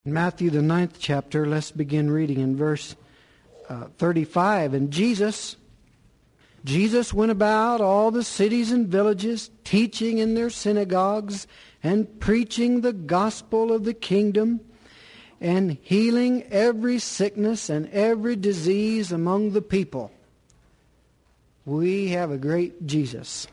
Matthew, the 9th chapter, let's begin reading in verse 35. And Jesus went about all the cities and villages, teaching in their synagogues and preaching the gospel of the kingdom and healing every sickness and every disease among the people. We have a great Jesus.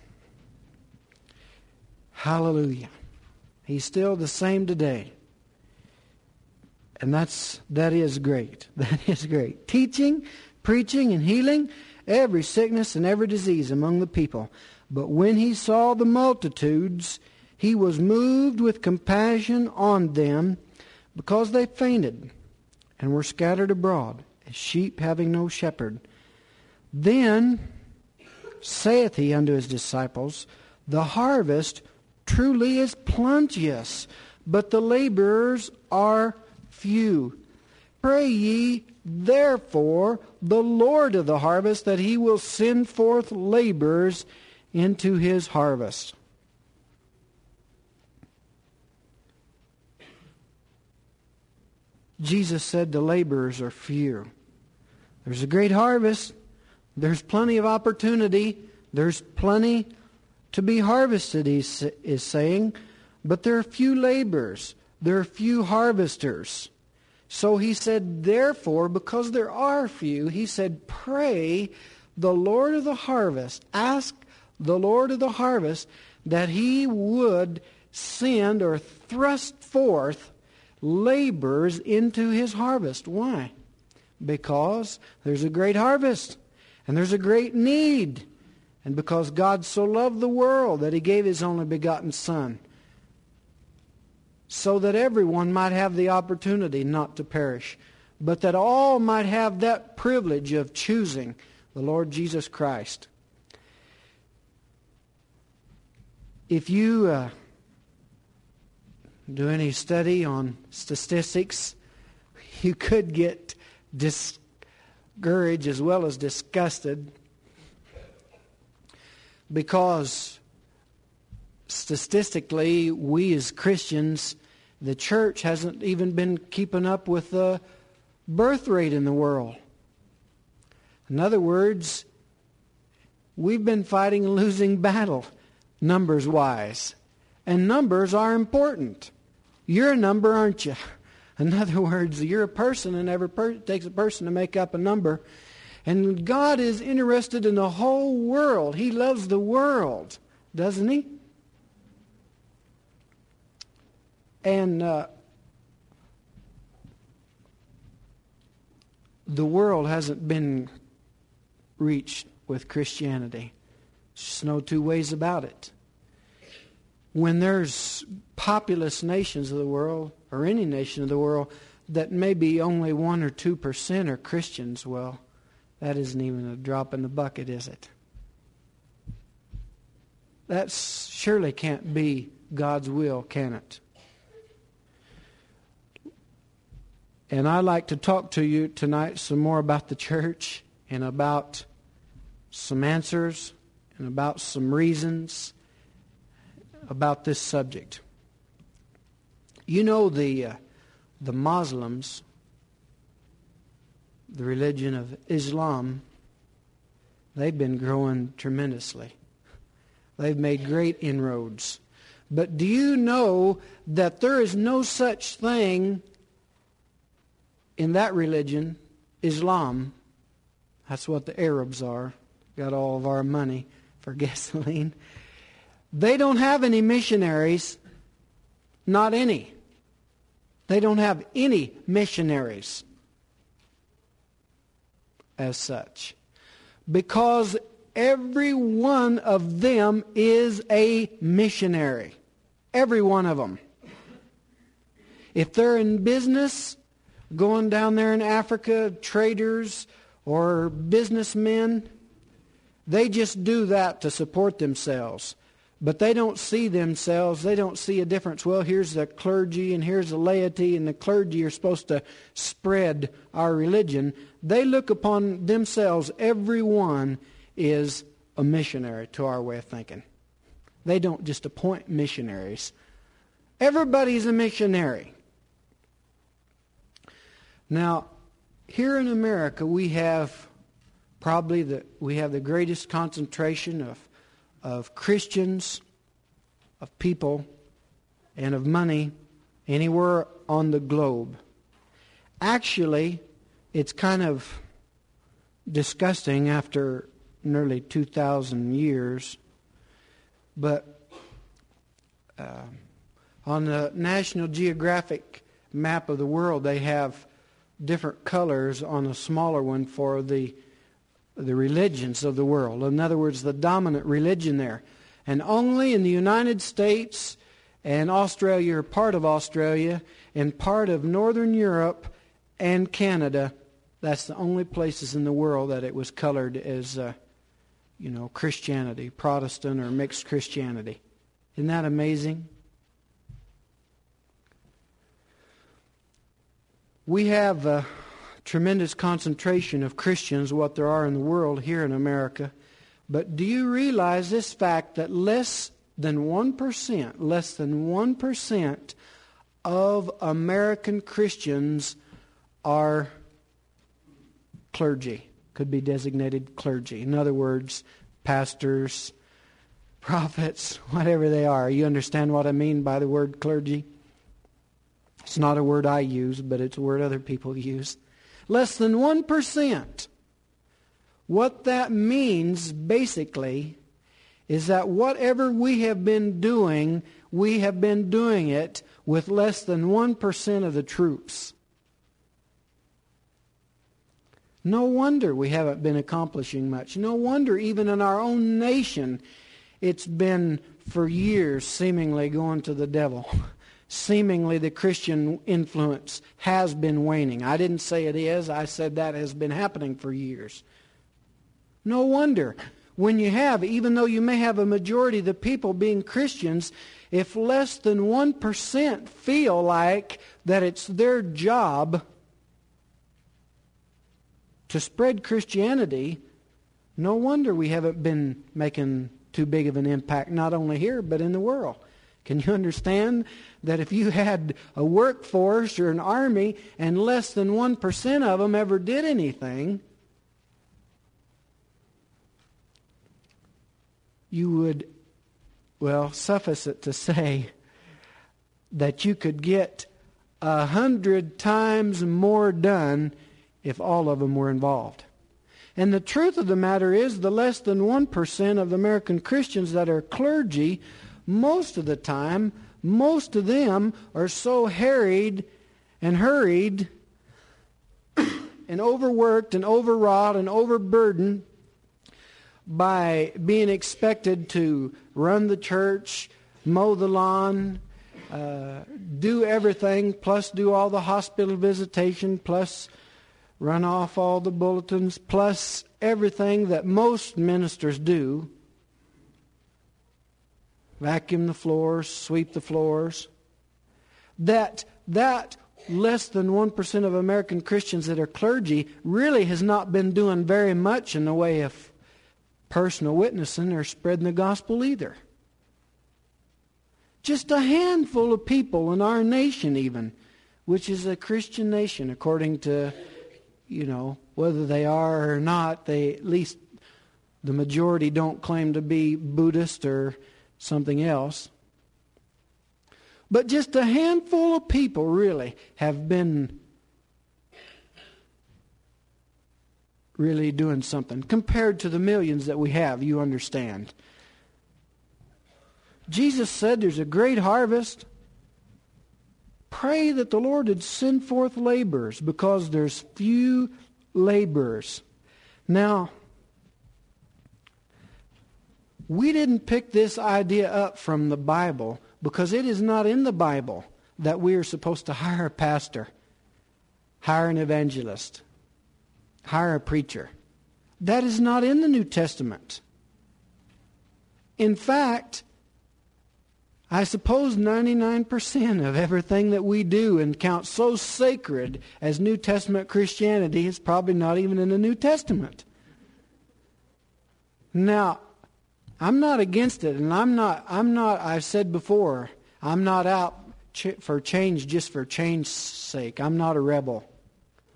Hallelujah. He's still the same today. And that is great. That is great. Teaching, preaching, and healing every sickness and every disease among the people. But when he saw the multitudes, he was moved with compassion on them, because they fainted and were scattered abroad, as sheep having no shepherd. Then saith he unto his disciples, The harvest truly is plenteous, but the laborers are few. Pray ye therefore the Lord of the harvest that he will send forth laborers into his harvest. Jesus said the laborers are few. There's a great harvest. There's plenty of opportunity. There's plenty to be harvested, he is saying. But there are few laborers. There are few harvesters. So he said, therefore, because there are few, he said, pray the Lord of the harvest, ask the Lord of the harvest that he would send or thrust forth laborers into his harvest. Why? Because there's a great harvest and there's a great need. And because God so loved the world that he gave his only begotten Son, so that everyone might have the opportunity not to perish, but that all might have that privilege of choosing the Lord Jesus Christ. If you do any study on statistics, you could get discouraged as well as disgusted, because statistically, we as Christians, the church hasn't even been keeping up with the birth rate in the world. In other words, we've been fighting a losing battle, numbers-wise. And numbers are important. You're a number, aren't you? In other words, you're a person, and it takes a person to make up a number. And God is interested in the whole world. He loves the world, doesn't he? And the world hasn't been reached with Christianity. There's just no two ways about it. When there's populous nations of the world, or any nation of the world, that maybe only 1 or 2% are Christians, well, that isn't even a drop in the bucket, is it? That surely can't be God's will, can it? And I'd like to talk to you tonight some more about the church and about some answers and about some reasons about this subject. You know, the Muslims, the religion of Islam, they've been growing tremendously. They've made great inroads. But do you know that there is no such thing in that religion, Islam? That's what the Arabs are. Got all of our money for gasoline. They don't have any missionaries. Not any. They don't have any missionaries as such. Because every one of them is a missionary. Every one of them. If they're in business, going down there in Africa, traders or businessmen, they just do that to support themselves. But they don't see themselves, they don't see a difference. Well, here's the clergy and here's the laity, and the clergy are supposed to spread our religion. They look upon themselves, everyone is a missionary to our way of thinking. They don't just appoint missionaries. Everybody's a missionary. Now, here in America, we have the greatest concentration of Christians, of people, and of money anywhere on the globe. Actually, it's kind of disgusting after nearly 2,000 years, but on the National Geographic map of the world, they have different colors on a smaller one for the religions of the world. In other words, the dominant religion there. And only in the United States and Australia, or part of Australia, and part of Northern Europe and Canada, that's the only places in the world that it was colored as, Christianity, Protestant or mixed Christianity. Isn't that amazing? We have a tremendous concentration of Christians, what there are in the world here in America. But do you realize this fact that less than 1% of American Christians are clergy, could be designated clergy. In other words, pastors, prophets, whatever they are. You understand what I mean by the word clergy? It's not a word I use, but it's a word other people use. Less than 1%. What that means, basically, is that whatever we have been doing it with less than 1% of the troops. No wonder we haven't been accomplishing much. No wonder even in our own nation, it's been for years seemingly going to the devil. Seemingly the Christian influence has been waning. I didn't say it is. I said that has been happening for years. No wonder. When you have, even though you may have a majority of the people being Christians, if less than 1% feel like that it's their job to spread Christianity, no wonder we haven't been making too big of an impact, not only here, but in the world. Can you understand that if you had a workforce or an army and less than 1% of them ever did anything, you would, suffice it to say that you could get 100 times more done if all of them were involved. And the truth of the matter is, the less than 1% of the American Christians that are clergy, most of the time, most of them are so harried and hurried and overworked and overwrought and overburdened by being expected to run the church, mow the lawn, do everything, plus do all the hospital visitation, plus run off all the bulletins, plus everything that most ministers do. Vacuum the floors, sweep the floors. That less than 1% of American Christians that are clergy really has not been doing very much in the way of personal witnessing or spreading the gospel either. Just a handful of people in our nation even, which is a Christian nation according to, whether they are or not, they at least the majority don't claim to be Buddhist or something else. But just a handful of people really have been really doing something compared to the millions that we have, you understand. Jesus said there's a great harvest. Pray that the Lord would send forth laborers because there's few laborers. Now, we didn't pick this idea up from the Bible because it is not in the Bible that we are supposed to hire a pastor, hire an evangelist, hire a preacher. That is not in the New Testament. In fact, I suppose 99% of everything that we do and count so sacred as New Testament Christianity is probably not even in the New Testament. Now, I'm not against it, and I've said before, I'm not out for change just for change's sake. I'm not a rebel.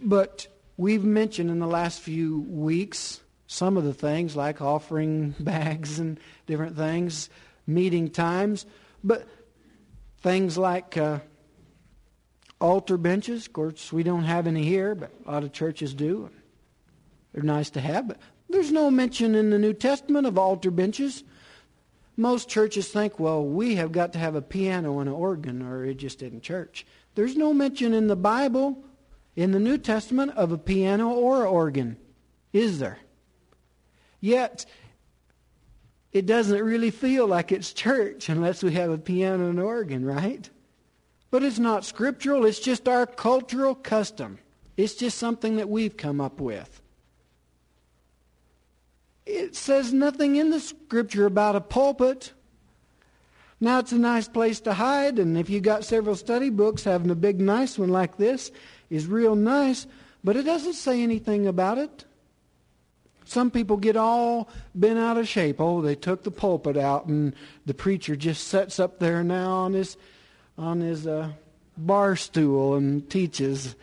But we've mentioned in the last few weeks some of the things like offering bags and different things, meeting times, but things like altar benches. Of course, we don't have any here, but a lot of churches do. They're nice to have, but there's no mention in the New Testament of altar benches. Most churches think, well, we have got to have a piano and an organ, or it just isn't church. There's no mention in the Bible, in the New Testament, of a piano or an organ, is there? Yet, it doesn't really feel like it's church unless we have a piano and organ, right? But it's not scriptural. It's just our cultural custom. It's just something that we've come up with. It says nothing in the Scripture about a pulpit. Now, it's a nice place to hide, and if you got several study books, having a big nice one like this is real nice, but it doesn't say anything about it. Some people get all bent out of shape. Oh, they took the pulpit out, and the preacher just sits up there now on his bar stool and teaches.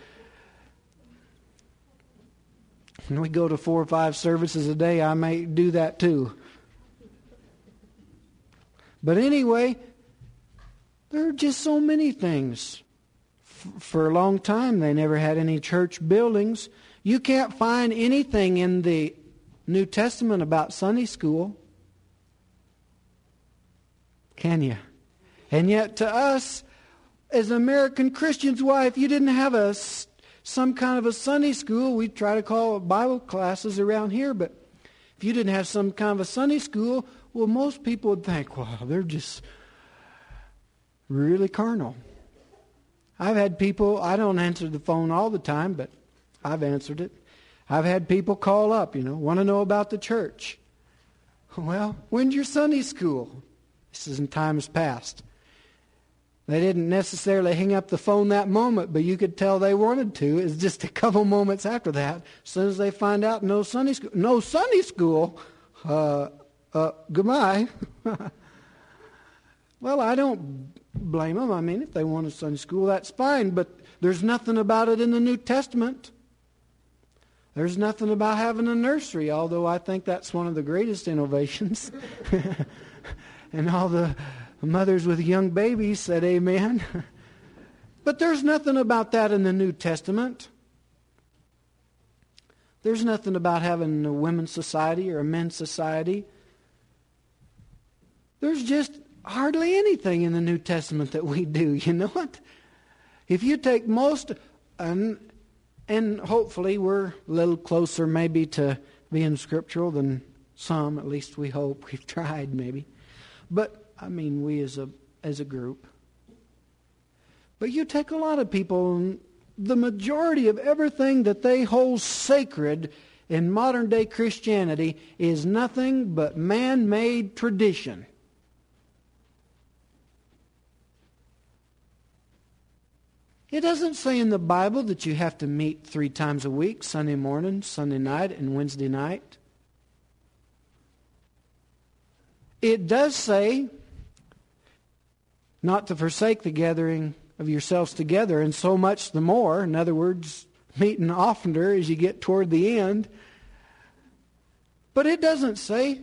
And we go to 4 or 5 services a day. I may do that too. But anyway, there are just so many things. For a long time, they never had any church buildings. You can't find anything in the New Testament about Sunday school. Can you? And yet to us, as American Christians, why, if you didn't have some kind of a Sunday school, we try to call it Bible classes around here, but if you didn't have some kind of a Sunday school, well, most people would think, well, they're just really carnal. I've had people, I don't answer the phone all the time, but I've answered it. I've had people call up, want to know about the church. Well, when's your Sunday school? This is in times past. They didn't necessarily hang up the phone that moment, but you could tell they wanted to. It's just a couple moments after that. As soon as they find out no Sunday school. No Sunday school? Goodbye. Well, I don't blame them. I mean, if they want a Sunday school, that's fine. But there's nothing about it in the New Testament. There's nothing about having a nursery, although I think that's one of the greatest innovations. And all the mothers with young babies said amen. But there's nothing about that in the New Testament. There's nothing about having a women's society or a men's society. There's just hardly anything in the New Testament that we do. You know what? If you take most, and hopefully we're a little closer maybe to being scriptural than some, at least we hope. We've tried maybe. But, I mean, we as a group. But you take a lot of people, and the majority of everything that they hold sacred in modern-day Christianity is nothing but man-made tradition. It doesn't say in the Bible that you have to meet 3 times a week, Sunday morning, Sunday night, and Wednesday night. It does say not to forsake the gathering of yourselves together, and so much the more. In other words, meeting oftener as you get toward the end. But it doesn't say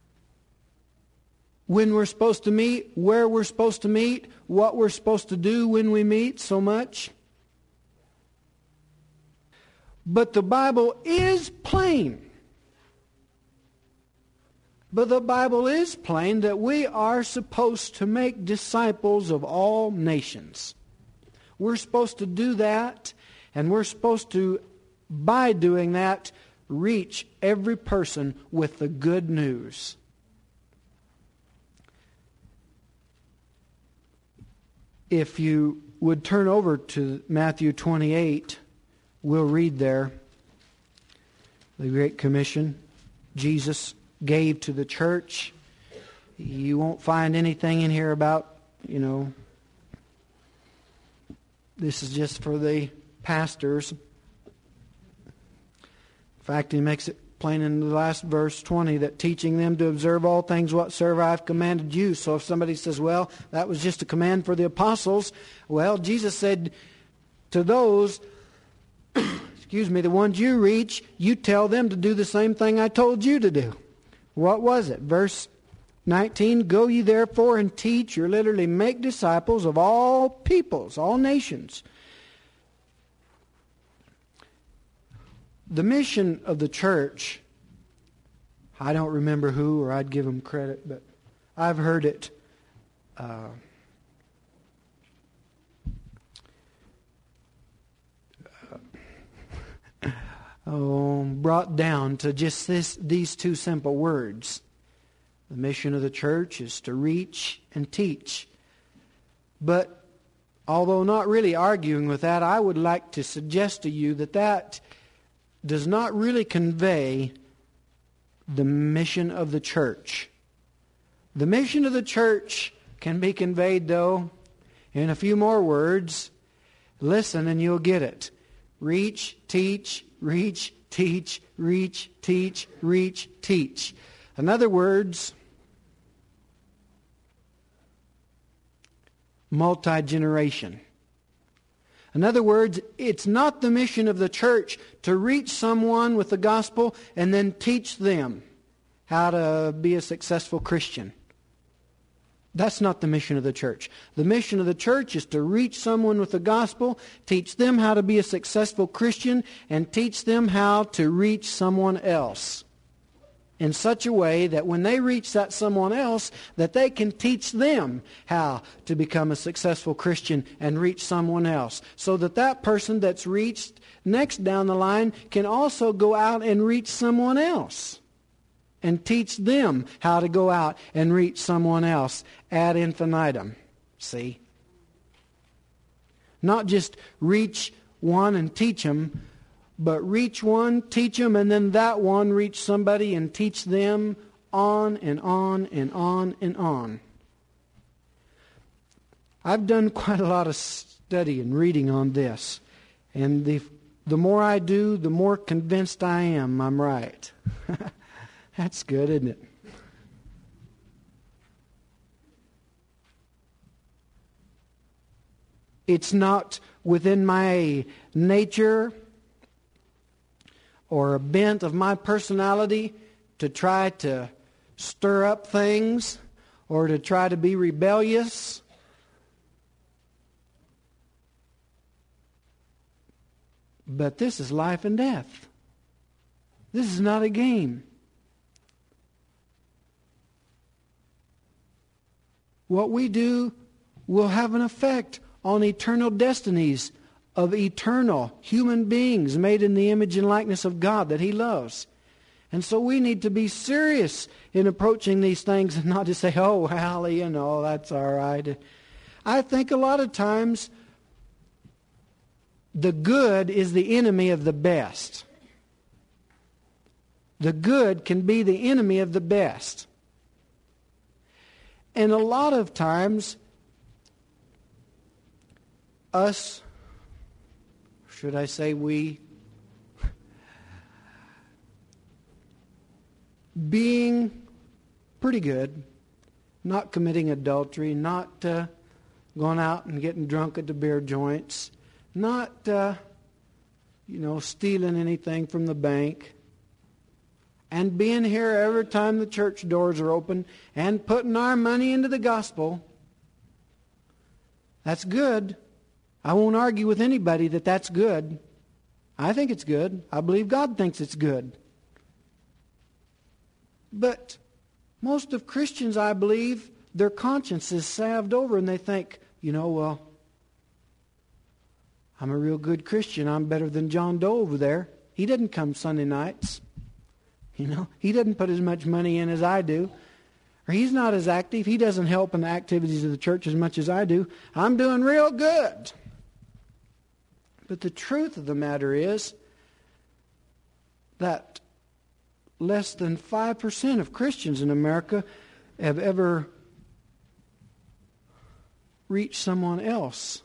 when we're supposed to meet, where we're supposed to meet, what we're supposed to do when we meet so much. But the Bible is plain. But the Bible is plain that we are supposed to make disciples of all nations. We're supposed to do that, and we're supposed to, by doing that, reach every person with the good news. If you would turn over to Matthew 28, we'll read there the Great Commission Jesus gave to the church. You won't find anything in here about, this is just for the pastors. In fact, he makes it plain in the last verse 20 that teaching them to observe all things whatsoever I've commanded you. So if somebody says, well, that was just a command for the apostles, well, Jesus said to those, the ones you reach, you tell them to do the same thing I told you to do. What was it? Verse 19, go ye therefore and teach, or literally make disciples of all peoples, all nations. The mission of the church, I don't remember who, or I'd give them credit, but I've heard it brought down to just these two simple words. The mission of the church is to reach and teach. But although not really arguing with that, I would like to suggest to you that does not really convey the mission of the church. The mission of the church can be conveyed, though, in a few more words. Listen and you'll get it. Reach, teach, reach, teach, reach, teach, reach, teach. In other words, multi-generation. In other words, it's not the mission of the church to reach someone with the gospel and then teach them how to be a successful Christian. That's not the mission of the church. The mission of the church is to reach someone with the gospel, teach them how to be a successful Christian, and teach them how to reach someone else in such a way that when they reach that someone else, that they can teach them how to become a successful Christian and reach someone else. So that that person that's reached next down the line can also go out and reach someone else and teach them how to go out and reach someone else ad infinitum. See? Not just reach one and teach them, but reach one, teach them, and then that one reach somebody and teach them on and on and on and on. I've done quite a lot of study and reading on this. And the more I do, the more convinced I am I'm right. That's good, isn't it? It's not within my nature or a bent of my personality to try to stir up things or to try to be rebellious. But this is life and death. This is not a game. What we do will have an effect on eternal destinies of eternal human beings made in the image and likeness of God that He loves. And so we need to be serious in approaching these things and not just say, oh, well, that's all right. I think a lot of times the good is the enemy of the best. The good can be the enemy of the best. And a lot of times us, should I say we, being pretty good, not committing adultery, not going out and getting drunk at the beer joints, not, stealing anything from the bank, and being here every time the church doors are open and putting our money into the gospel. That's good. I won't argue with anybody that that's good. I think it's good. I believe God thinks it's good. But most of Christians, I believe, their conscience is salved over and they think, I'm a real good Christian. I'm better than John Doe over there. He doesn't come Sunday nights. He doesn't put as much money in as I do. Or he's not as active. He doesn't help in the activities of the church as much as I do. I'm doing real good. But the truth of the matter is that less than 5% of Christians in America have ever reached someone else.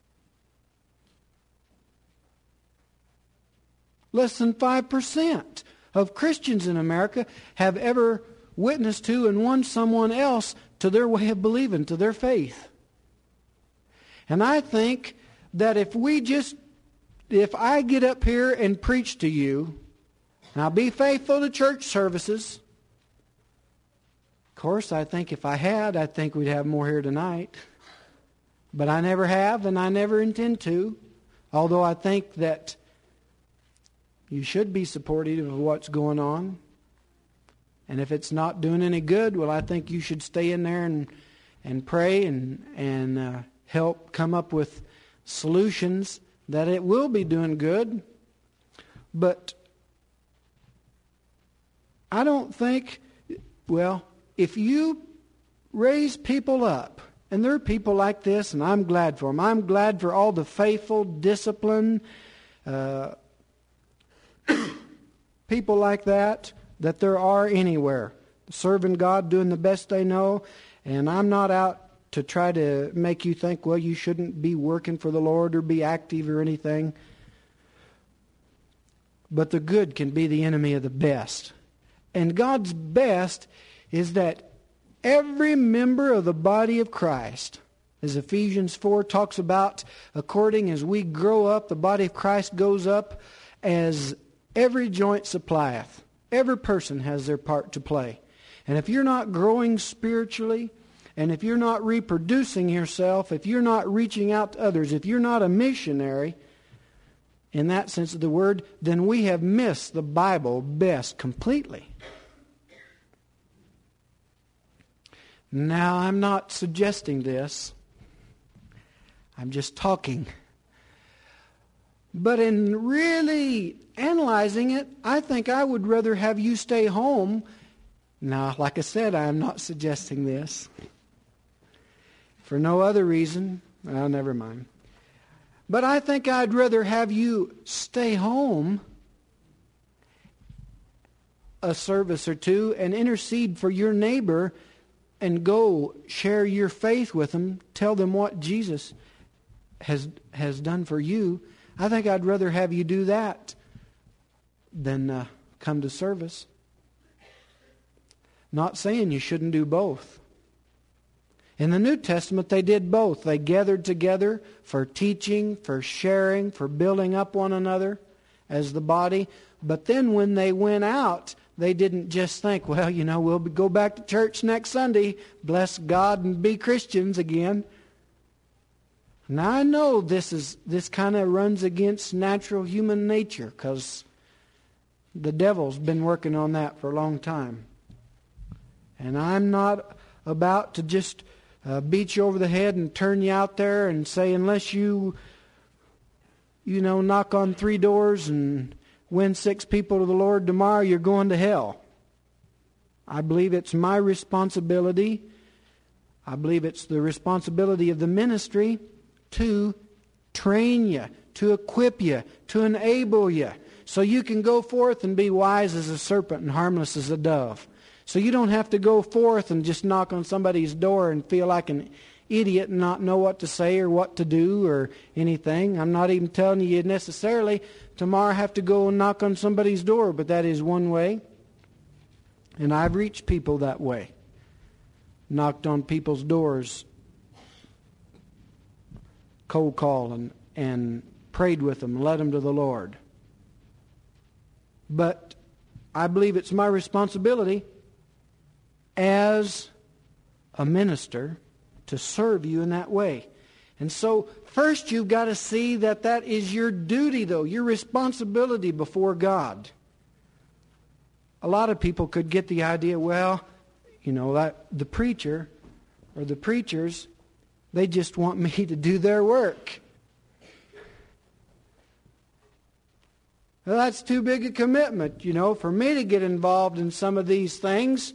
Less than 5% of Christians in America have ever witnessed to and won someone else to their way of believing, to their faith. And I think that if we just if I get up here and preach to you, and I'll be faithful to church services. Of course, I think if I had, I think we'd have more here tonight. But I never have, and I never intend to. Although I think that you should be supportive of what's going on. And if it's not doing any good, well, I think you should stay in there and pray and help come up with solutions that it will be doing good. But I don't think, well, if you raise people up, and there are people like this, and I'm glad for them. I'm glad for all the faithful, disciplined people like that there are anywhere, serving God, doing the best they know. And I'm not out to try to make you think, well, you shouldn't be working for the Lord or be active or anything. But the good can be the enemy of the best. And God's best is that every member of the body of Christ, as Ephesians 4 talks about, according as we grow up, the body of Christ goes up as every joint supplieth. Every person has their part to play. And if you're not growing spiritually, and if you're not reproducing yourself, if you're not reaching out to others, if you're not a missionary, in that sense of the word, then we have missed the Bible best completely. Now, I'm not suggesting this. I'm just talking. But in really analyzing it, I think I would rather have you stay home. Now, like I said, I'm not suggesting this. For no other reason. Well, never mind. But I think I'd rather have you stay home a service or two and intercede for your neighbor and go share your faith with them. Tell them what Jesus has done for you. I think I'd rather have you do that than come to service. Not saying you shouldn't do both. In the New Testament, they did both. They gathered together for teaching, for sharing, for building up one another as the body. But then when they went out, they didn't just think, well, we'll go back to church next Sunday, bless God and be Christians again. Now I know this kind of runs against natural human nature because the devil's been working on that for a long time. And I'm not about to just beat you over the head and turn you out there and say, unless you knock on 3 doors and win 6 people to the Lord tomorrow, you're going to hell. I believe it's my responsibility. I believe it's the responsibility of the ministry to train you, to equip you, to enable you, so you can go forth and be wise as a serpent and harmless as a dove. So you don't have to go forth and just knock on somebody's door and feel like an idiot and not know what to say or what to do or anything. I'm not even telling you necessarily tomorrow have to go and knock on somebody's door, but that is one way. And I've reached people that way. Knocked on people's doors, cold call and prayed with them, led them to the Lord. But I believe it's my responsibility as a minister to serve you in that way. And so first you've got to see that is your duty, though, your responsibility before God. A lot of people could get the idea, well, that the preacher or the preachers, they just want me to do their work. Well, that's too big a commitment, for me to get involved in some of these things.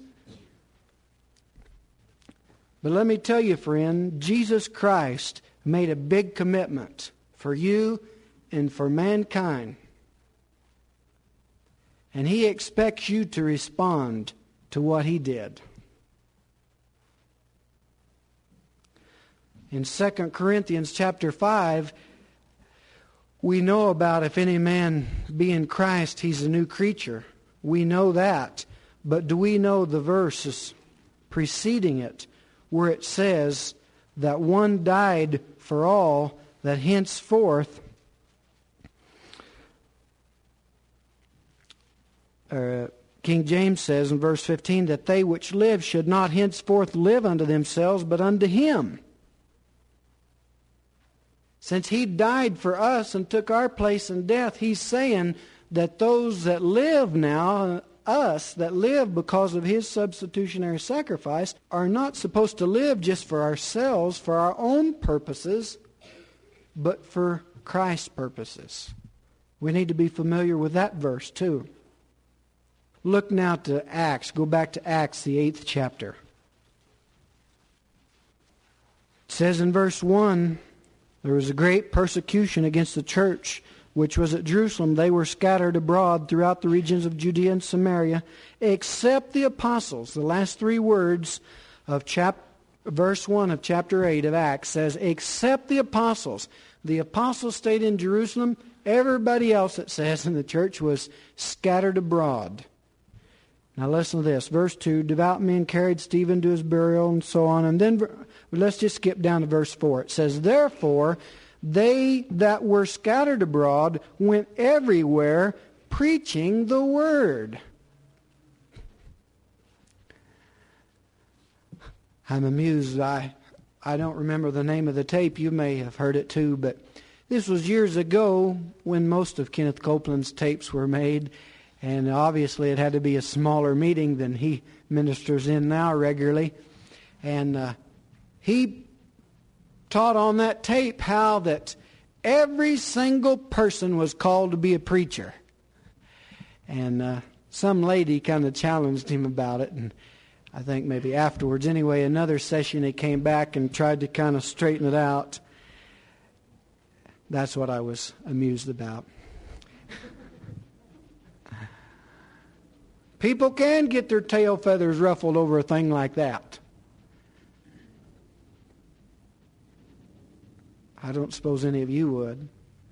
But let me tell you, friend, Jesus Christ made a big commitment for you and for mankind. And He expects you to respond to what He did. In 2 Corinthians chapter 5, we know about if any man be in Christ, he's a new creature. We know that. But do we know the verses preceding it where it says that one died for all, that henceforth King James says in verse 15 that they which live should not henceforth live unto themselves, but unto Him. Since He died for us and took our place in death, He's saying that those that live now, us that live because of His substitutionary sacrifice, are not supposed to live just for ourselves, for our own purposes, but for Christ's purposes. We need to be familiar with that verse too. Look now to Acts. Go back to Acts, the 8th chapter. It says in verse 1, there was a great persecution against the church which was at Jerusalem. They were scattered abroad throughout the regions of Judea and Samaria, except the apostles. The last three words of verse 1 of chapter 8 of Acts says, except the apostles. The apostles stayed in Jerusalem. Everybody else, it says, in the church was scattered abroad. Now listen to this. Verse 2, devout men carried Stephen to his burial, and so on. And then let's just skip down to verse 4. It says, therefore, they that were scattered abroad went everywhere preaching the word. I'm amused. I don't remember the name of the tape. You may have heard it too, but this was years ago when most of Kenneth Copeland's tapes were made. And obviously it had to be a smaller meeting than he ministers in now regularly. And he taught on that tape how that every single person was called to be a preacher. And some lady kind of challenged him about it. And I think maybe afterwards, anyway, another session he came back and tried to kind of straighten it out. That's what I was amused about. People can get their tail feathers ruffled over a thing like that. I don't suppose any of you would.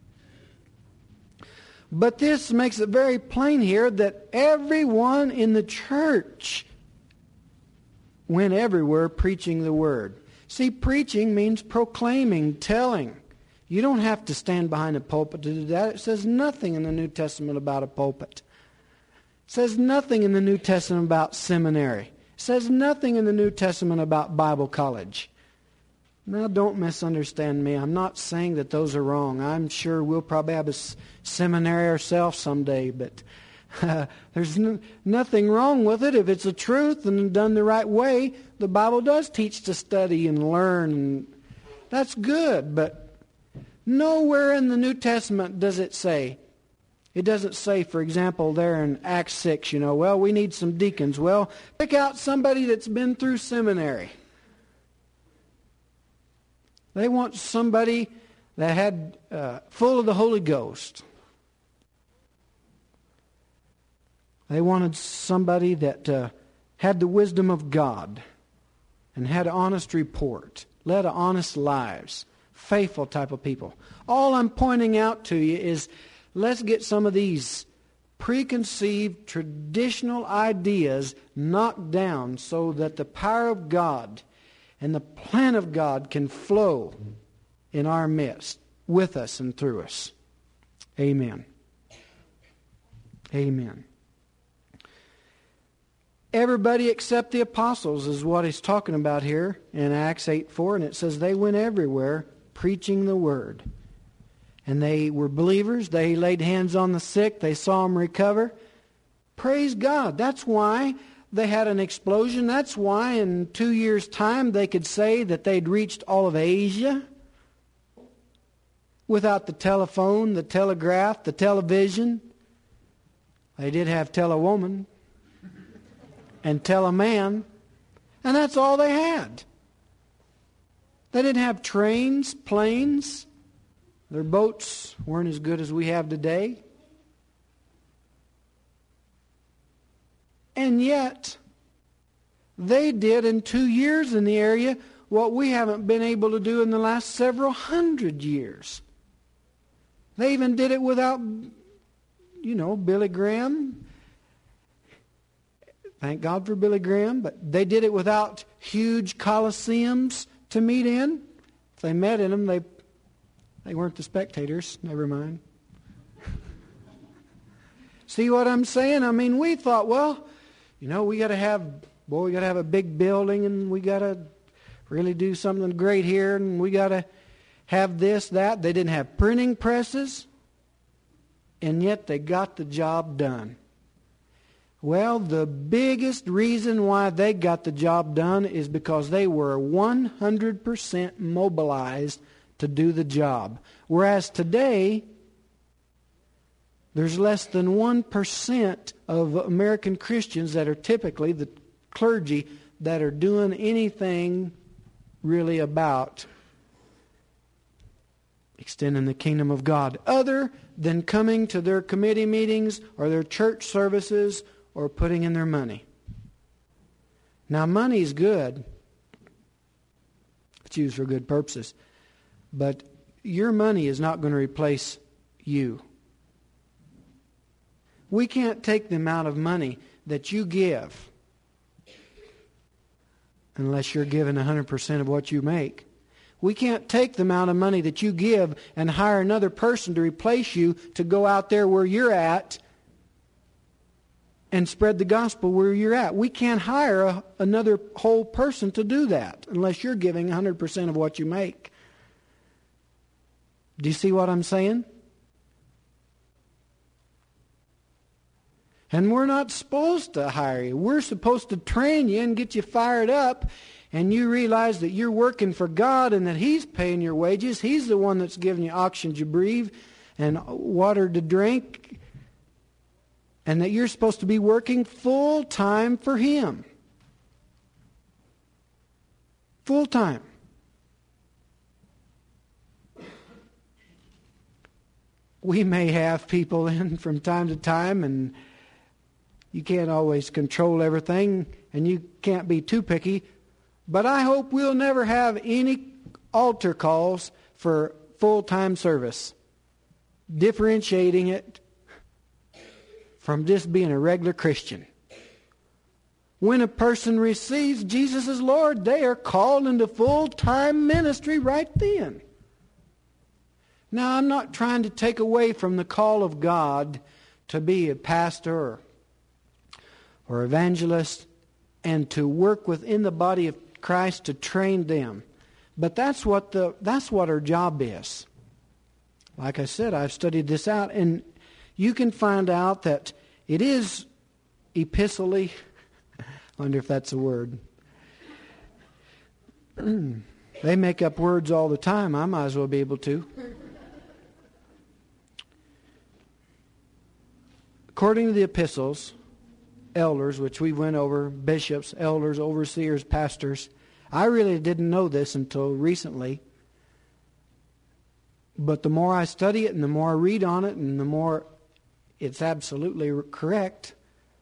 But this makes it very plain here that everyone in the church went everywhere preaching the word. See, preaching means proclaiming, telling. You don't have to stand behind a pulpit to do that. It says nothing in the New Testament about a pulpit. It says nothing in the New Testament about seminary. It says nothing in the New Testament about Bible college. Now, don't misunderstand me. I'm not saying that those are wrong. I'm sure we'll probably have a seminary ourselves someday, but there's nothing wrong with it. If it's the truth and done the right way, the Bible does teach to study and learn, and that's good. But nowhere in the New Testament does it say, it doesn't say, for example, there in Acts 6, well, we need some deacons. Well, pick out somebody that's been through seminary. They want somebody that had full of the Holy Ghost. They wanted somebody that had the wisdom of God and had an honest report, led honest lives, faithful type of people. All I'm pointing out to you is, let's get some of these preconceived traditional ideas knocked down so that the power of God and the plan of God can flow in our midst, with us and through us. Amen. Amen. Everybody except the apostles is what he's talking about here in Acts 8:4, and it says they went everywhere preaching the word. And they were believers. They laid hands on the sick. They saw them recover. Praise God. That's why they had an explosion. That's why in 2 years' time they could say that they'd reached all of Asia without the telephone, the telegraph, the television. They did have telewoman and teleman, and that's all they had. They didn't have trains, planes. Their boats weren't as good as we have today. And yet, they did in 2 years in the area what we haven't been able to do in the last several hundred years. They even did it without, Billy Graham. Thank God for Billy Graham. But they did it without huge coliseums to meet in. If they met in them, they weren't the spectators. Never mind. See what I'm saying? I mean, we thought, well, we got to have a big building, and we got to really do something great here, and we got to have this, that. They didn't have printing presses, and yet they got the job done. Well, the biggest reason why they got the job done is because they were 100% mobilized to do the job. Whereas today, there's less than 1% of American Christians that are typically the clergy that are doing anything really about extending the kingdom of God, other than coming to their committee meetings or their church services or putting in their money. Now, money is good. It's used for good purposes. But your money is not going to replace you. We can't take the amount of money that you give unless you're giving 100% of what you make. We can't take the amount of money that you give and hire another person to replace you to go out there where you're at and spread the gospel where you're at. We can't hire another whole person to do that unless you're giving 100% of what you make. Do you see what I'm saying? And we're not supposed to hire you. We're supposed to train you and get you fired up, and you realize that you're working for God and that He's paying your wages. He's the one that's giving you oxygen to breathe and water to drink, and that you're supposed to be working full time for Him. Full time. We may have people in from time to time, and you can't always control everything, and you can't be too picky. But I hope we'll never have any altar calls for full-time service, differentiating it from just being a regular Christian. When a person receives Jesus as Lord, they are called into full-time ministry right then. Now, I'm not trying to take away from the call of God to be a pastor or evangelist and to work within the body of Christ to train them. But that's what our job is. Like I said, I've studied this out, and you can find out that it is epistolally. I wonder if that's a word. They make up words all the time. I might as well be able to. According to the epistles, elders, which we went over, bishops, elders, overseers, pastors. I really didn't know this until recently. But the more I study it and the more I read on it and the more it's absolutely correct.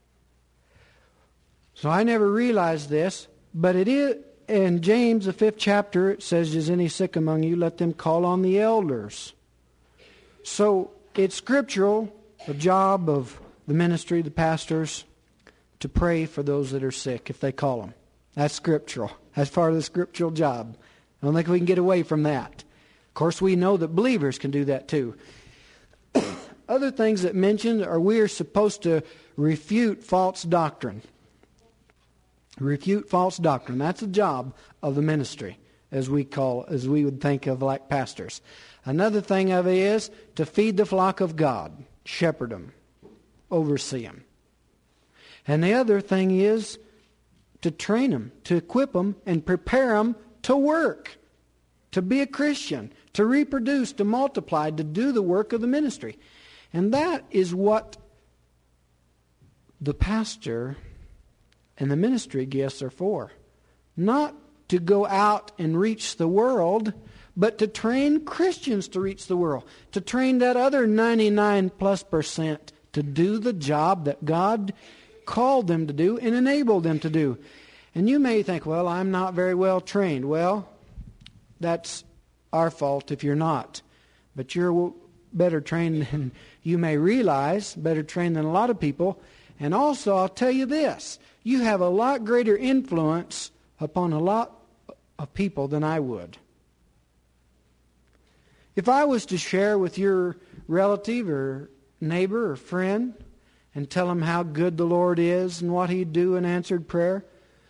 So I never realized this, but it is in James, the 5th chapter, it says, "Is any sick among you? Let them call on the elders." So it's scriptural, the job of the ministry, the pastors, to pray for those that are sick if they call them. That's scriptural. That's part of the scriptural job. I don't think we can get away from that. Of course, we know that believers can do that too. Other things that mentioned are we are supposed to refute false doctrine. Refute false doctrine. That's the job of the ministry, as we would think of like pastors. Another thing of it is to feed the flock of God, shepherd them, oversee them. And the other thing is to train them, to equip them, and prepare them to work, to be a Christian, to reproduce, to multiply, to do the work of the ministry. And that is what the pastor and the ministry gifts are for. Not to go out and reach the world, but to train Christians to reach the world. To train that other 99+% to do the job that God called them to do and enabled them to do. And you may think, well, I'm not very well trained. Well, that's our fault if you're not. But you're better trained than you may realize, better trained than a lot of people. And also, I'll tell you this, you have a lot greater influence upon a lot of people than I would. If I was to share with your relative or neighbor or friend and tell them how good the Lord is and what He'd do in answered prayer,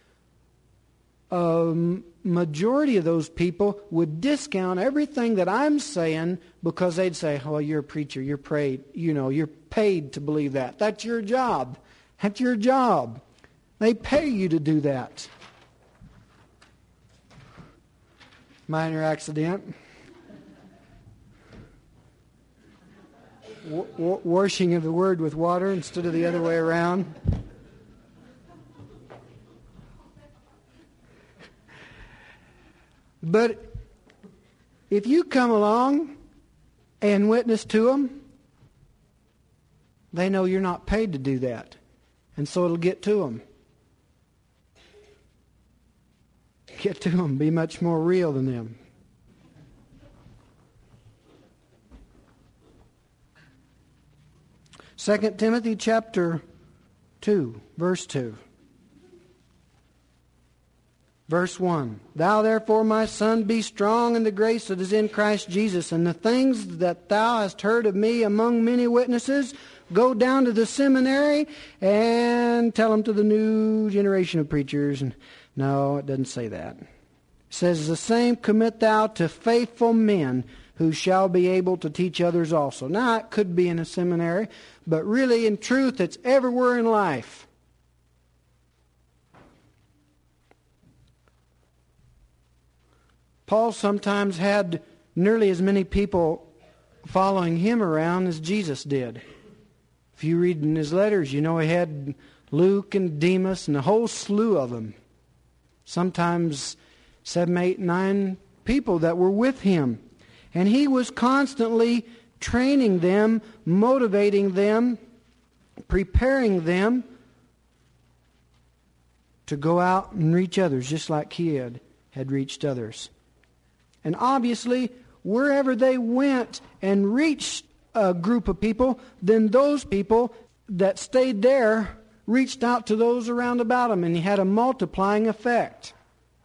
majority of those people would discount everything that I'm saying because they'd say, "Oh, you're a preacher. You're paid. You're paid to believe that. That's your job. That's your job. They pay you to do that." Minor accident. Washing of the word with water instead of the other way around. But if you come along and witness to them, they know you're not paid to do that. And so it'll get to them. Get to them. Be much more real than them. Second Timothy chapter 2, verse 2. Verse 1, "Thou therefore, my son, be strong in the grace that is in Christ Jesus, and the things that thou hast heard of me among many witnesses, go down to the seminary and tell them to the new generation of preachers." And no, it doesn't say that. It says, "The same commit thou to faithful men who shall be able to teach others also." Now, it could be in a seminary, but really, in truth, it's everywhere in life. Paul sometimes had nearly as many people following him around as Jesus did. If you read in his letters, he had Luke and Demas and a whole slew of them. Sometimes 7, 8, 9 people that were with him. And he was constantly training them, motivating them, preparing them to go out and reach others, just like he had reached others. And obviously, wherever they went and reached a group of people, then those people that stayed there reached out to those around about them, and he had a multiplying effect.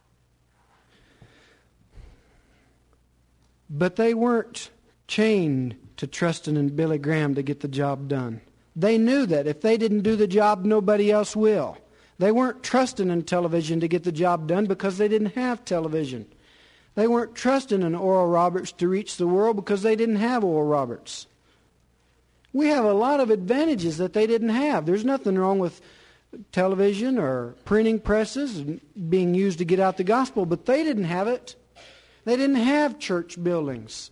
But they weren't chained to trusting in Billy Graham to get the job done. They knew that if they didn't do the job, nobody else will. They weren't trusting in television to get the job done because they didn't have television. They weren't trusting in Oral Roberts to reach the world because they didn't have Oral Roberts. We have a lot of advantages that they didn't have. There's nothing wrong with television or printing presses being used to get out the gospel, but they didn't have it. They didn't have church buildings.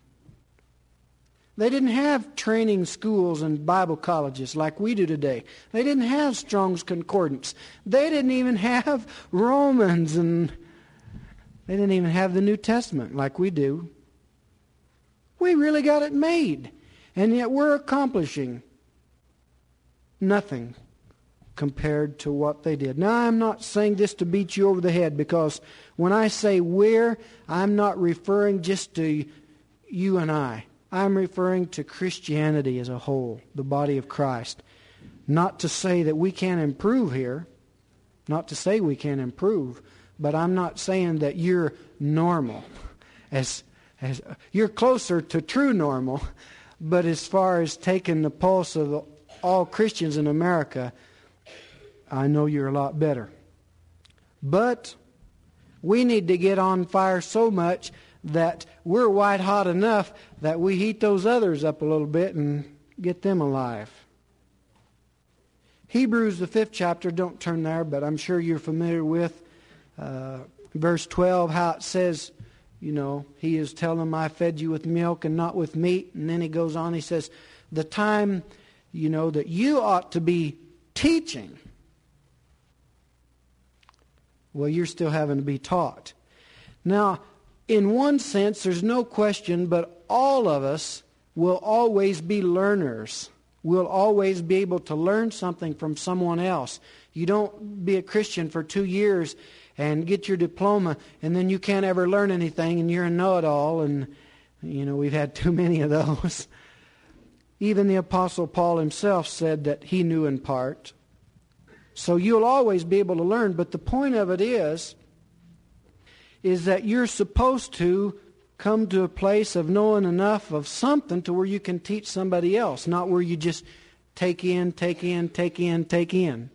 They didn't have training schools and Bible colleges like we do today. They didn't have Strong's Concordance. They didn't even have Romans, and they didn't even have the New Testament like we do. We really got it made. And yet we're accomplishing nothing compared to what they did. Now, I'm not saying this to beat you over the head, because when I say we're, I'm not referring just to you and I. I'm referring to Christianity as a whole, the body of Christ. Not to say that we can't improve here. Not to say we can't improve. But I'm not saying that you're normal. As you're closer to true normal. But as far as taking the pulse of all Christians in America, I know you're a lot better. But we need to get on fire so much that we're white hot enough that we heat those others up a little bit and get them alive. Hebrews, the 5th chapter, don't turn there, but I'm sure you're familiar with verse 12, how it says, he is telling them, "I fed you with milk and not with meat." And then he goes on, he says, the time, that you ought to be teaching, well, you're still having to be taught. Now, in one sense, there's no question, but all of us will always be learners. We'll always be able to learn something from someone else. You don't be a Christian for 2 years and get your diploma, and then you can't ever learn anything, and you're a know-it-all, and, we've had too many of those. Even the Apostle Paul himself said that he knew in part. So you'll always be able to learn, but the point of it is that you're supposed to come to a place of knowing enough of something to where you can teach somebody else, not where you just take in, take in, take in, take in.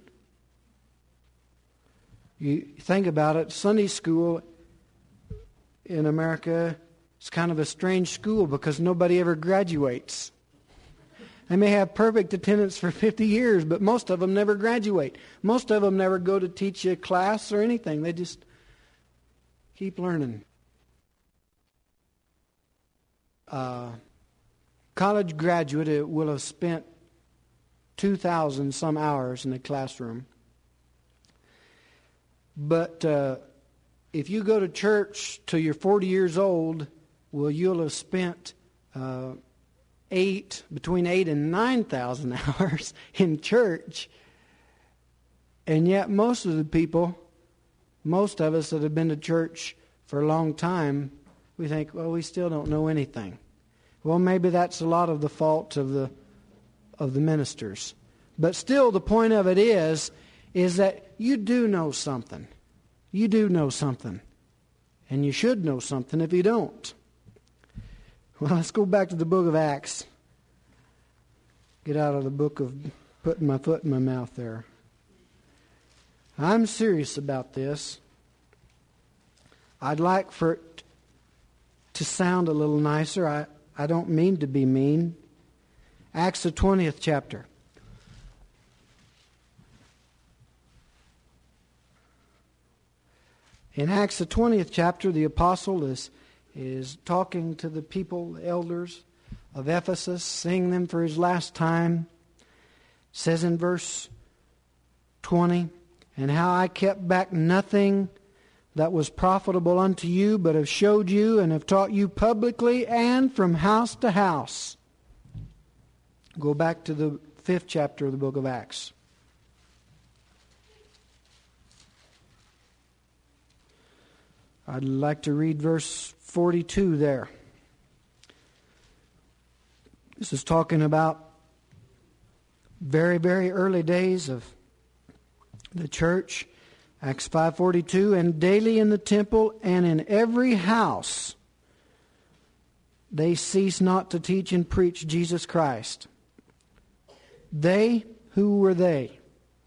You think about it, Sunday school in America is kind of a strange school because nobody ever graduates. They may have perfect attendance for 50 years, but most of them never graduate. Most of them never go to teach a class or anything. They just keep learning. College graduate will have spent 2,000 some hours in the classroom. But if you go to church till you're 40 years old, well, you'll have spent between 8,000 and 9,000 hours in church. And yet most of us that have been to church for a long time, we think, well, we still don't know anything. Well, maybe that's a lot of the fault of the ministers. But still, the point of it is that you do know something. You do know something. And you should know something if you don't. Well, let's go back to the book of Acts. Get out of the book of putting my foot in my mouth there. I'm serious about this. I'd like for it to sound a little nicer. I don't mean to be mean. Acts the 20th chapter. In Acts the 20th chapter, the apostle is talking to the people, the elders of Ephesus, seeing them for his last time. It says in verse 20, "And how I kept back nothing that was profitable unto you, but have showed you and have taught you publicly and from house to house." Go back to the 5th chapter of the book of Acts. I'd like to read verse 42 there. This is talking about very, very early days of the church. Acts 5:42, "And daily in the temple and in every house they cease not to teach and preach Jesus Christ." They, who were they?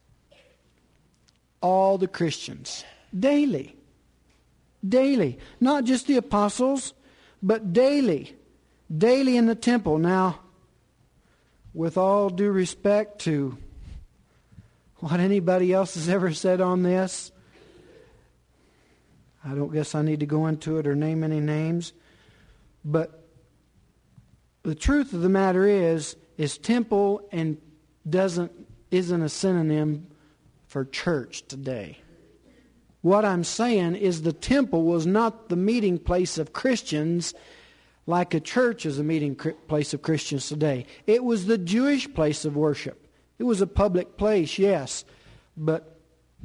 All the Christians. Daily. Daily. Not just the apostles, but daily. Daily in the temple. Now, with all due respect to what anybody else has ever said on this, I don't guess I need to go into it or name any names. But the truth of the matter is temple and isn't a synonym for church today. What I'm saying is the temple was not the meeting place of Christians like a church is a meeting place of Christians today. It was the Jewish place of worship. It was a public place, yes, but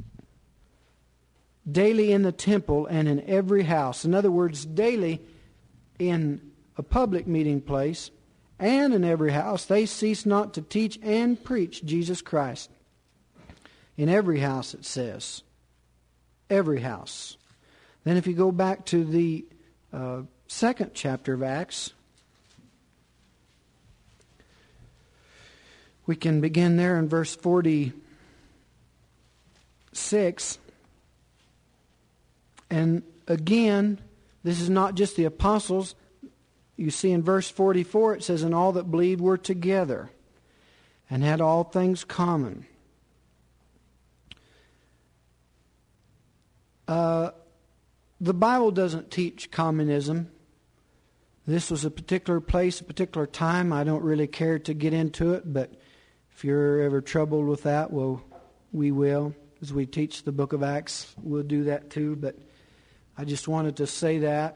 daily in the temple and in every house. In other words, daily in a public meeting place and in every house, they cease not to teach and preach Jesus Christ. In every house, it says. Every house. Then if you go back to the 2nd chapter of Acts, we can begin there in verse 46. And again, this is not just the apostles. You see in verse 44 it says, "And all that believed were together and had all things common." The Bible doesn't teach communism. This was a particular place, a particular time. I don't really care to get into it, but if you're ever troubled with that, well, we will. As we teach the book of Acts, we'll do that too, but I just wanted to say that.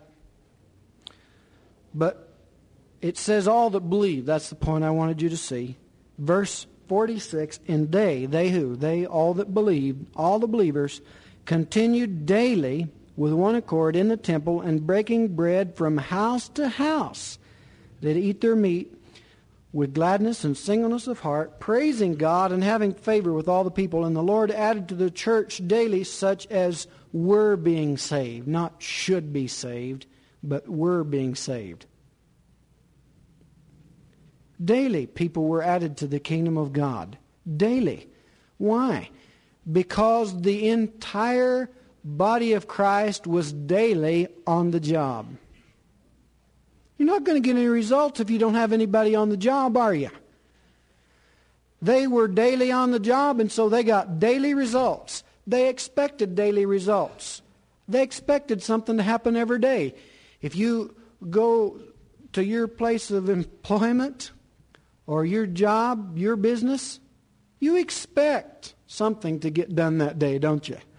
But it says all that believe. That's the point I wanted you to see. Verse 46, "And they who? They, all that believed, all the believers, continued daily with one accord in the temple and breaking bread from house to house. They eat their meat with gladness and singleness of heart, praising God and having favor with all the people. And the Lord added to the church daily such as were being saved." Not should be saved, but were being saved. Daily, people were added to the kingdom of God. Daily. Why? Because the entire body of Christ was daily on the job. You're not going to get any results if you don't have anybody on the job, are you? They were daily on the job, and so they got daily results. They expected daily results. They expected something to happen every day. If you go to your place of employment or your job, your business, you expect something to get done that day, don't you?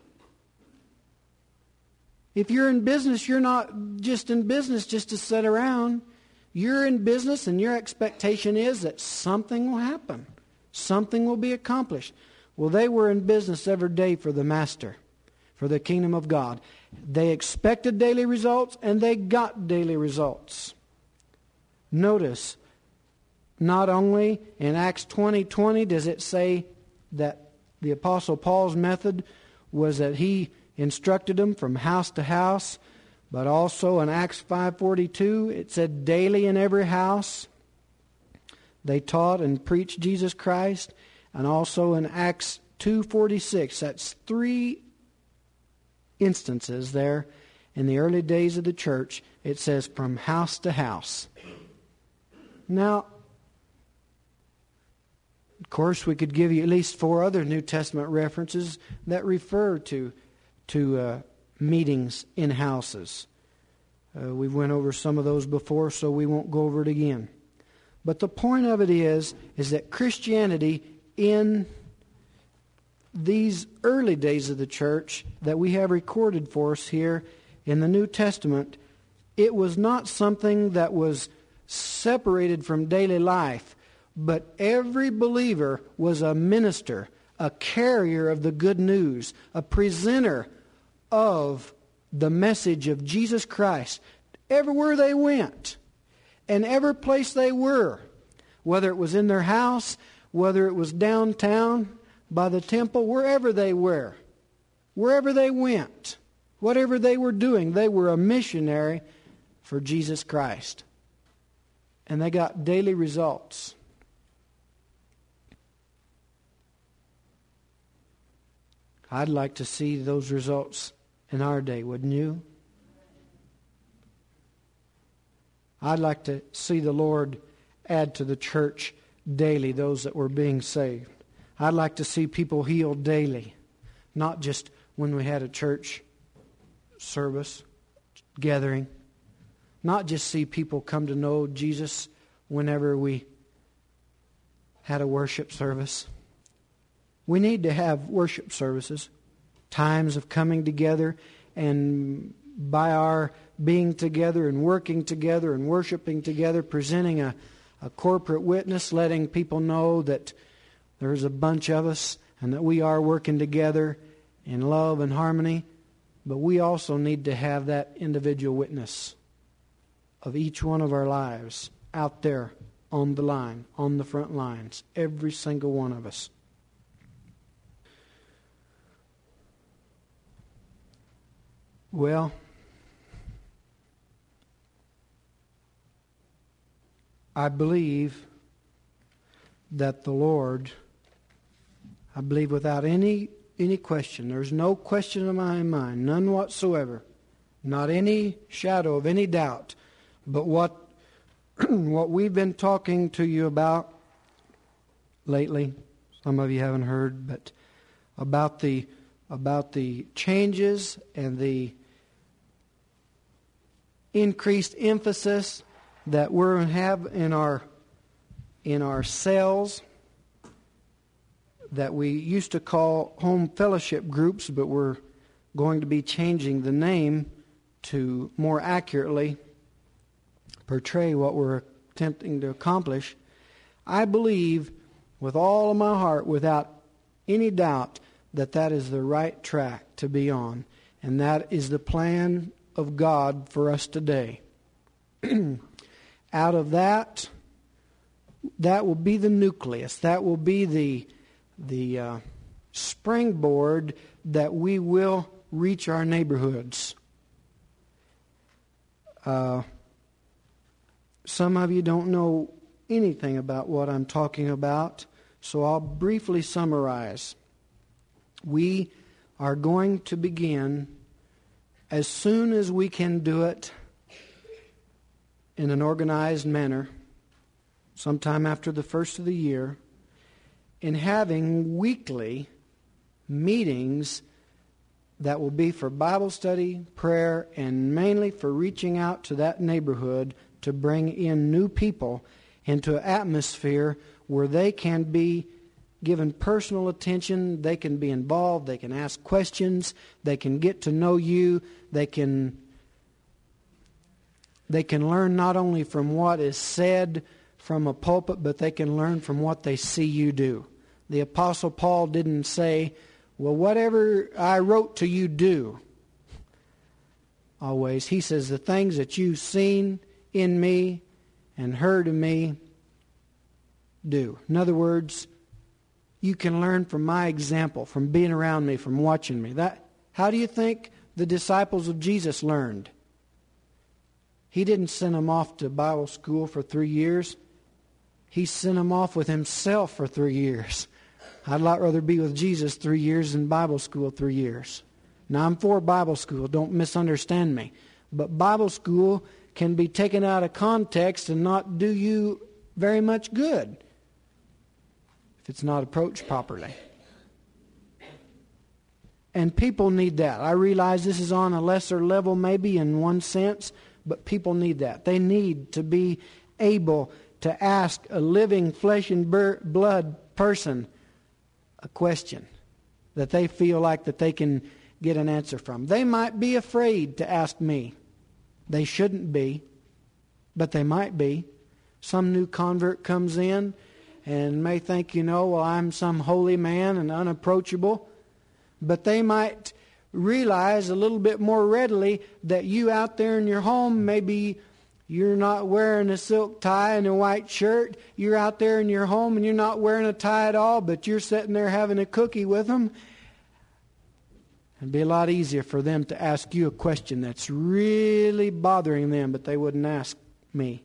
If you're in business, you're not just in business just to sit around. You're in business and your expectation is that something will happen. Something will be accomplished. Well, they were in business every day for the Master, for the kingdom of God. They expected daily results and they got daily results. Notice, not only in Acts 20:20 does it say that the Apostle Paul's method was that he instructed them from house to house, but also in Acts 5:42 it said daily in every house they taught and preached Jesus Christ. And also in Acts 2:46, that's 3 instances there in the early days of the church. It says from house to house. Now, of course, we could give you at least 4 other New Testament references that refer to meetings in houses. We went over some of those before, so we won't go over it again. But the point of it is that Christianity in these early days of the church that we have recorded for us here in the New Testament, it was not something that was separated from daily life, but every believer was a minister, a carrier of the good news, a presenter of the message of Jesus Christ everywhere they went and every place they were, whether it was in their house, whether it was downtown by the temple, wherever they were, wherever they went, whatever they were doing, they were a missionary for Jesus Christ. And they got daily results. I'd like to see those results in our day, wouldn't you? I'd like to see the Lord add to the church daily those that were being saved. I'd like to see people healed daily, not just when we had a church service, gathering. Not just see people come to know Jesus whenever we had a worship service. We need to have worship services, times of coming together, and by our being together and working together and worshiping together, presenting a corporate witness, letting people know that there's a bunch of us and that we are working together in love and harmony. But we also need to have that individual witness of each one of our lives out there on the line, on the front lines, every single one of us. Well, I believe that the Lord, I believe without any question, there's no question in my mind, none whatsoever, not any shadow of any doubt, but what we've been talking to you about lately, some of you haven't heard, but about the changes and the increased emphasis that we have in our cells that we used to call home fellowship groups, but we're going to be changing the name to more accurately portray what we're attempting to accomplish. I believe with all of my heart, without any doubt, that is the right track to be on. And that is the plan of God for us today. Out of that will be the nucleus. That will be the springboard that we will reach our neighborhoods. Some of you don't know anything about what I'm talking about, so I'll briefly summarize. We are going to begin as soon as we can do it in an organized manner, sometime after the first of the year, in having weekly meetings that will be for Bible study, prayer, and mainly for reaching out to that neighborhood to bring in new people into an atmosphere where they can be given personal attention, they can be involved, they can ask questions, they can get to know you, they can learn not only from what is said from a pulpit, but they can learn from what they see you do. The Apostle Paul didn't say, well, whatever I wrote to you, do. Always. He says, the things that you've seen in me and heard of me, do. In other words, you can learn from my example, from being around me, from watching me. How do you think the disciples of Jesus learned? He didn't send them off to Bible school for 3 years. He sent them off with himself for 3 years. I'd a lot rather be with Jesus 3 years than Bible school 3 years. Now, I'm for Bible school. Don't misunderstand me. But Bible school can be taken out of context and not do you very much good if it's not approached properly. And people need that. I realize this is on a lesser level maybe in one sense, but people need that. They need to be able to ask a living flesh and blood person a question that they feel like that they can get an answer from. They might be afraid to ask me. They shouldn't be, but they might be. Some new convert comes in and may think, well, I'm some holy man and unapproachable. But they might realize a little bit more readily that you out there in your home, maybe you're not wearing a silk tie and a white shirt. You're out there in your home and you're not wearing a tie at all, but you're sitting there having a cookie with them. It'd be a lot easier for them to ask you a question that's really bothering them, but they wouldn't ask me.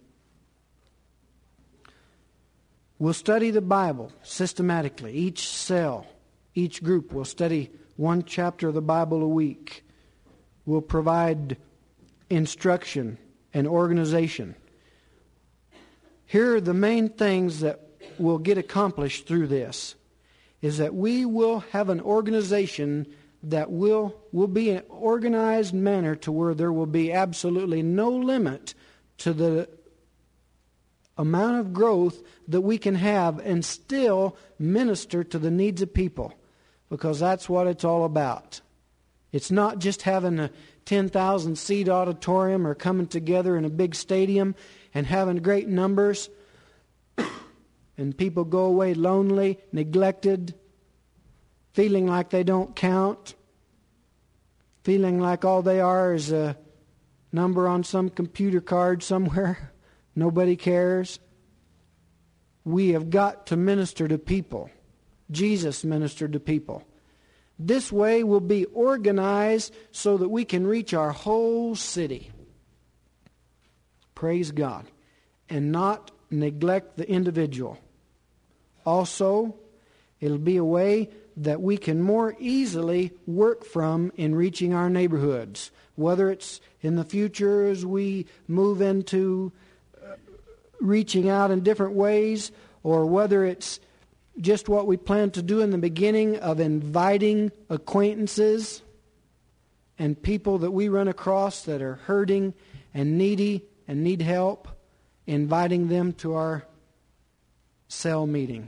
We'll study the Bible systematically. Each cell, each group will study one chapter of the Bible a week. We'll provide instruction and organization. Here are the main things that will get accomplished through this, is that we will have an organization that will be an organized manner to where there will be absolutely no limit to the amount of growth that we can have and still minister to the needs of people, because that's what it's all about. It's not just having a 10,000 seat auditorium or coming together in a big stadium and having great numbers and people go away lonely, neglected, feeling like they don't count, feeling like all they are is a number on some computer card somewhere. Nobody cares. We have got to minister to people. Jesus ministered to people. This way we'll be organized so that we can reach our whole city. Praise God. And not neglect the individual. Also, it'll be a way that we can more easily work from in reaching our neighborhoods. Whether it's in the future as we move into reaching out in different ways, or whether it's just what we plan to do in the beginning of inviting acquaintances and people that we run across that are hurting and needy and need help, inviting them to our cell meeting.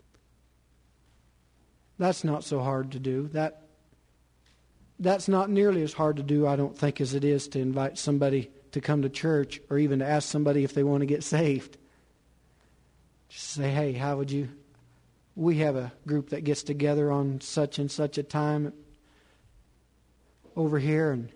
That's not so hard to do. That's not nearly as hard to do, I don't think, as it is to invite somebody to come to church or even to ask somebody if they want to get saved. Just say, hey, how would you... We have a group that gets together on such and such a time over here, and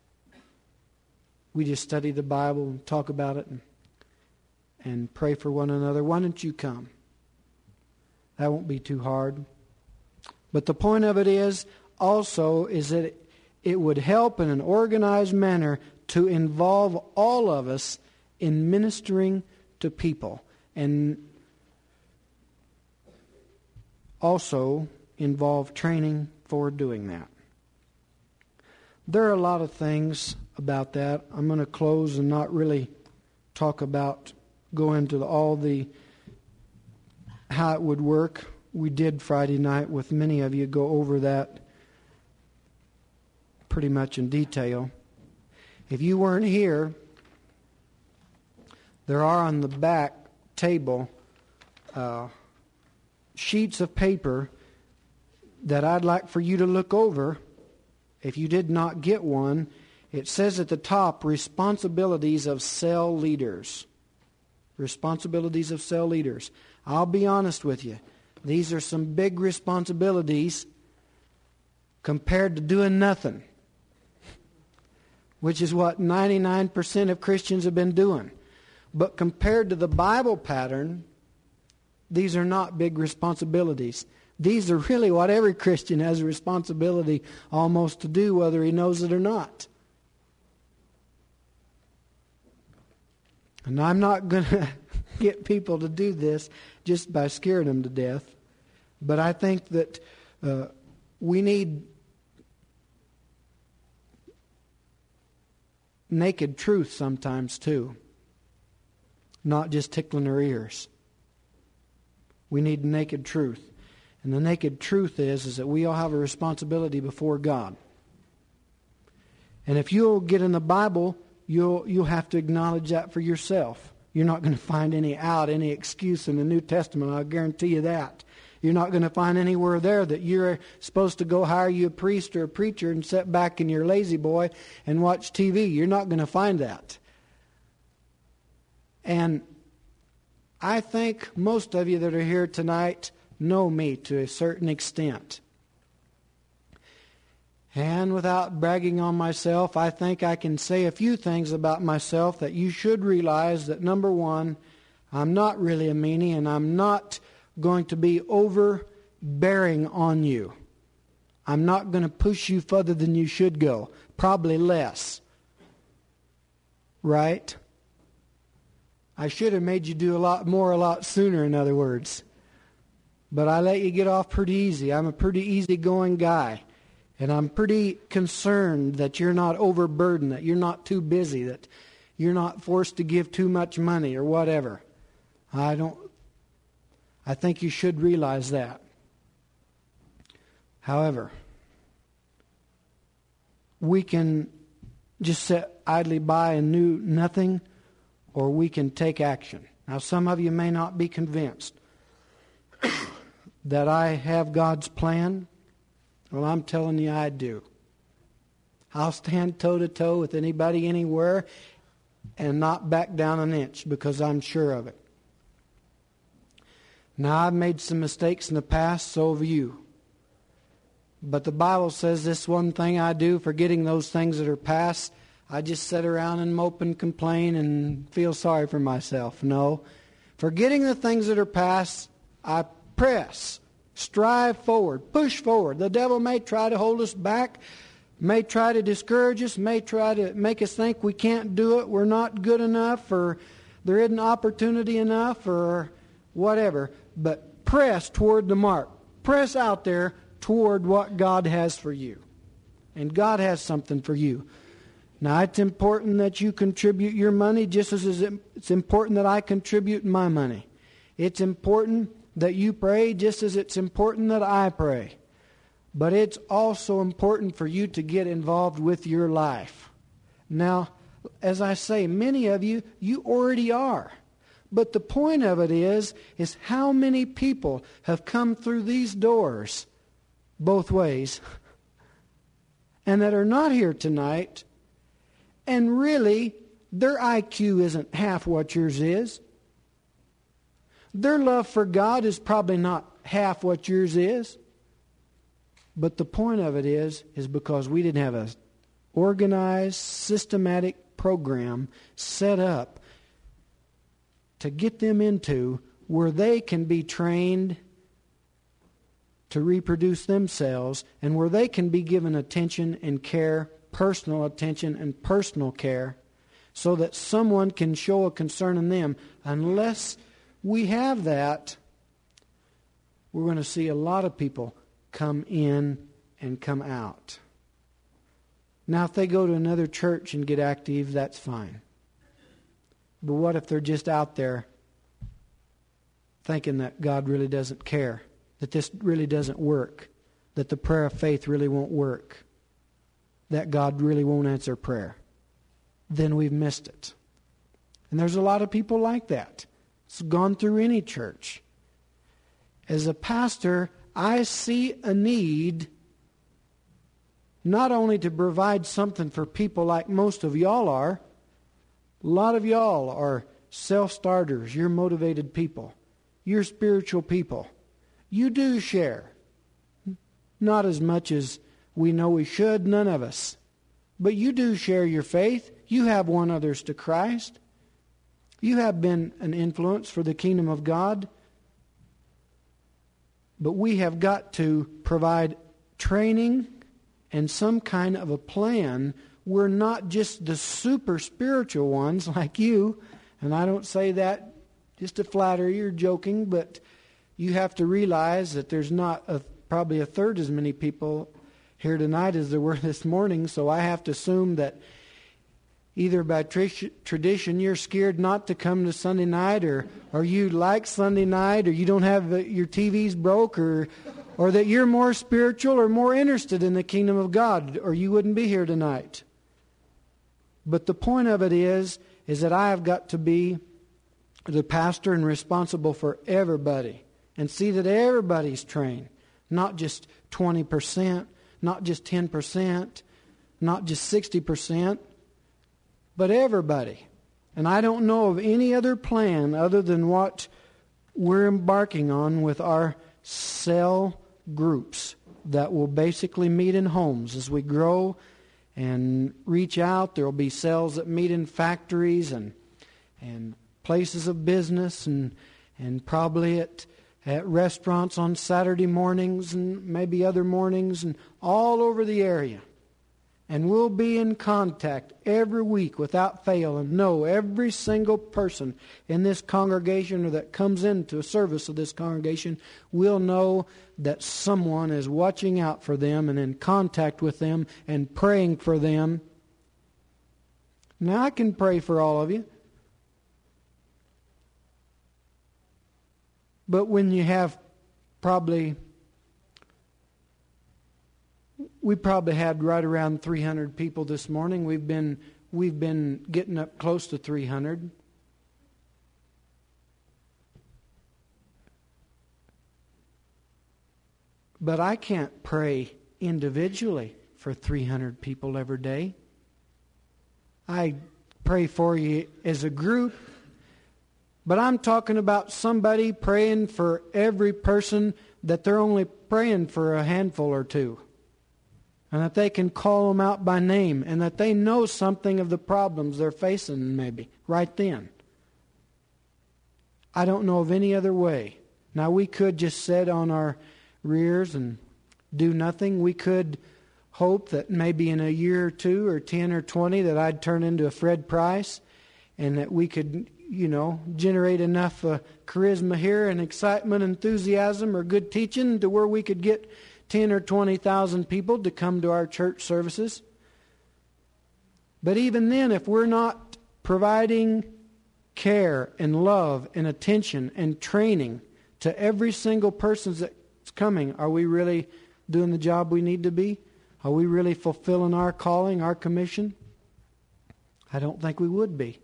we just study the Bible and talk about it and pray for one another. Why don't you come? That won't be too hard. But the point of it is also is that it would help in an organized manner to involve all of us in ministering to people and also involve training for doing that. There are a lot of things about that. I'm going to close and not really go into all the how it would work. We did Friday night with many of you go over that pretty much in detail. If you weren't here, there are on the back table sheets of paper that I'd like for you to look over. If you did not get one, it says at the top, responsibilities of cell leaders. Responsibilities of cell leaders. I'll be honest with you. These are some big responsibilities compared to doing nothing, which is what 99% of Christians have been doing. But compared to the Bible pattern, these are not big responsibilities. These are really what every Christian has a responsibility almost to do, whether he knows it or not. And I'm not going to get people to do this just by scaring them to death. But I think that we need naked truth sometimes too. Not just tickling our ears. We need naked truth. And the naked truth is that we all have a responsibility before God. And if you'll get in the Bible, you'll have to acknowledge that for yourself. You're not going to find any excuse in the New Testament, I'll guarantee you that. You're not going to find anywhere there that you're supposed to go hire you a priest or a preacher and sit back in your lazy boy and watch TV. You're not going to find that. And I think most of you that are here tonight know me to a certain extent. And without bragging on myself, I think I can say a few things about myself that you should realize that, number one, I'm not really a meanie, and I'm not going to be overbearing on you. I'm not going to push you further than you should go. Probably less. Right? I should have made you do a lot more a lot sooner, in other words. But I let you get off pretty easy. I'm a pretty easygoing guy. And I'm pretty concerned that you're not overburdened, that you're not too busy, that you're not forced to give too much money or whatever. I think you should realize that. However, we can just sit idly by and do nothing, or we can take action. Now, some of you may not be convinced that I have God's plan. Well, I'm telling you I do. I'll stand toe-to-toe with anybody anywhere and not back down an inch because I'm sure of it. Now, I've made some mistakes in the past, so have you. But the Bible says this one thing I do, forgetting those things that are past, I just sit around and mope and complain and feel sorry for myself. No. Forgetting the things that are past, I press. Strive forward. Push forward. The devil may try to hold us back, may try to discourage us, may try to make us think we can't do it, we're not good enough, or there isn't opportunity enough, or whatever. But press toward the mark. Press out there toward what God has for you. And God has something for you. Now, it's important that you contribute your money just as it's important that I contribute my money. It's important that you pray just as it's important that I pray. But it's also important for you to get involved with your life. Now, as I say, many of you already are. But the point of it is how many people have come through these doors both ways and that are not here tonight, and really their IQ isn't half what yours is. Their love for God is probably not half what yours is. But the point of it is because we didn't have an organized, systematic program set up to get them into where they can be trained to reproduce themselves and where they can be given attention and care, personal attention and personal care, so that someone can show a concern in them. Unless we have that, we're going to see a lot of people come in and come out. Now, if they go to another church and get active, that's fine. But what if they're just out there thinking that God really doesn't care, that this really doesn't work, that the prayer of faith really won't work, that God really won't answer prayer? Then we've missed it. And there's a lot of people like that. It's gone through any church. As a pastor, I see a need not only to provide something for people like most of y'all are. A lot of y'all are self-starters. You're motivated people. You're spiritual people. You do share. Not as much as we know we should, none of us. But you do share your faith. You have won others to Christ. You have been an influence for the kingdom of God. But we have got to provide training and some kind of a plan. We're not just the super spiritual ones like you. And I don't say that just to flatter you or joking, but you have to realize that there's not probably a third as many people here tonight as there were this morning. So I have to assume that either by tradition you're scared not to come to Sunday night, or you like Sunday night, or you don't have your TVs broke, or that you're more spiritual or more interested in the kingdom of God, or you wouldn't be here tonight. But the point of it is that I have got to be the pastor and responsible for everybody and see that everybody's trained, not just 20%, not just 10%, not just 60%, but everybody. And I don't know of any other plan other than what we're embarking on with our cell groups that will basically meet in homes. As we grow and reach out, there will be cells that meet in factories and places of business and probably at restaurants on Saturday mornings and maybe other mornings and all over the area. And we'll be in contact every week without fail and know every single person in this congregation or that comes into a service of this congregation will know that someone is watching out for them and in contact with them and praying for them. Now, I can pray for all of you. But when you have we probably had right around 300 people this morning. We've been getting up close to 300. But I can't pray individually for 300 people every day. I pray for you as a group. But I'm talking about somebody praying for every person, that they're only praying for a handful or two. And that they can call them out by name. And that they know something of the problems they're facing maybe right then. I don't know of any other way. Now, we could just sit on our rears and do nothing. We could hope that maybe in a year or two or 10 or 20 that I'd turn into a Fred Price. And that we could, generate enough charisma here and excitement, enthusiasm, or good teaching to where we could get 10 or 20,000 people to come to our church services. But even then, if we're not providing care and love and attention and training to every single person that's coming, are we really doing the job we need to be? Are we really fulfilling our calling, our commission? I don't think we would be.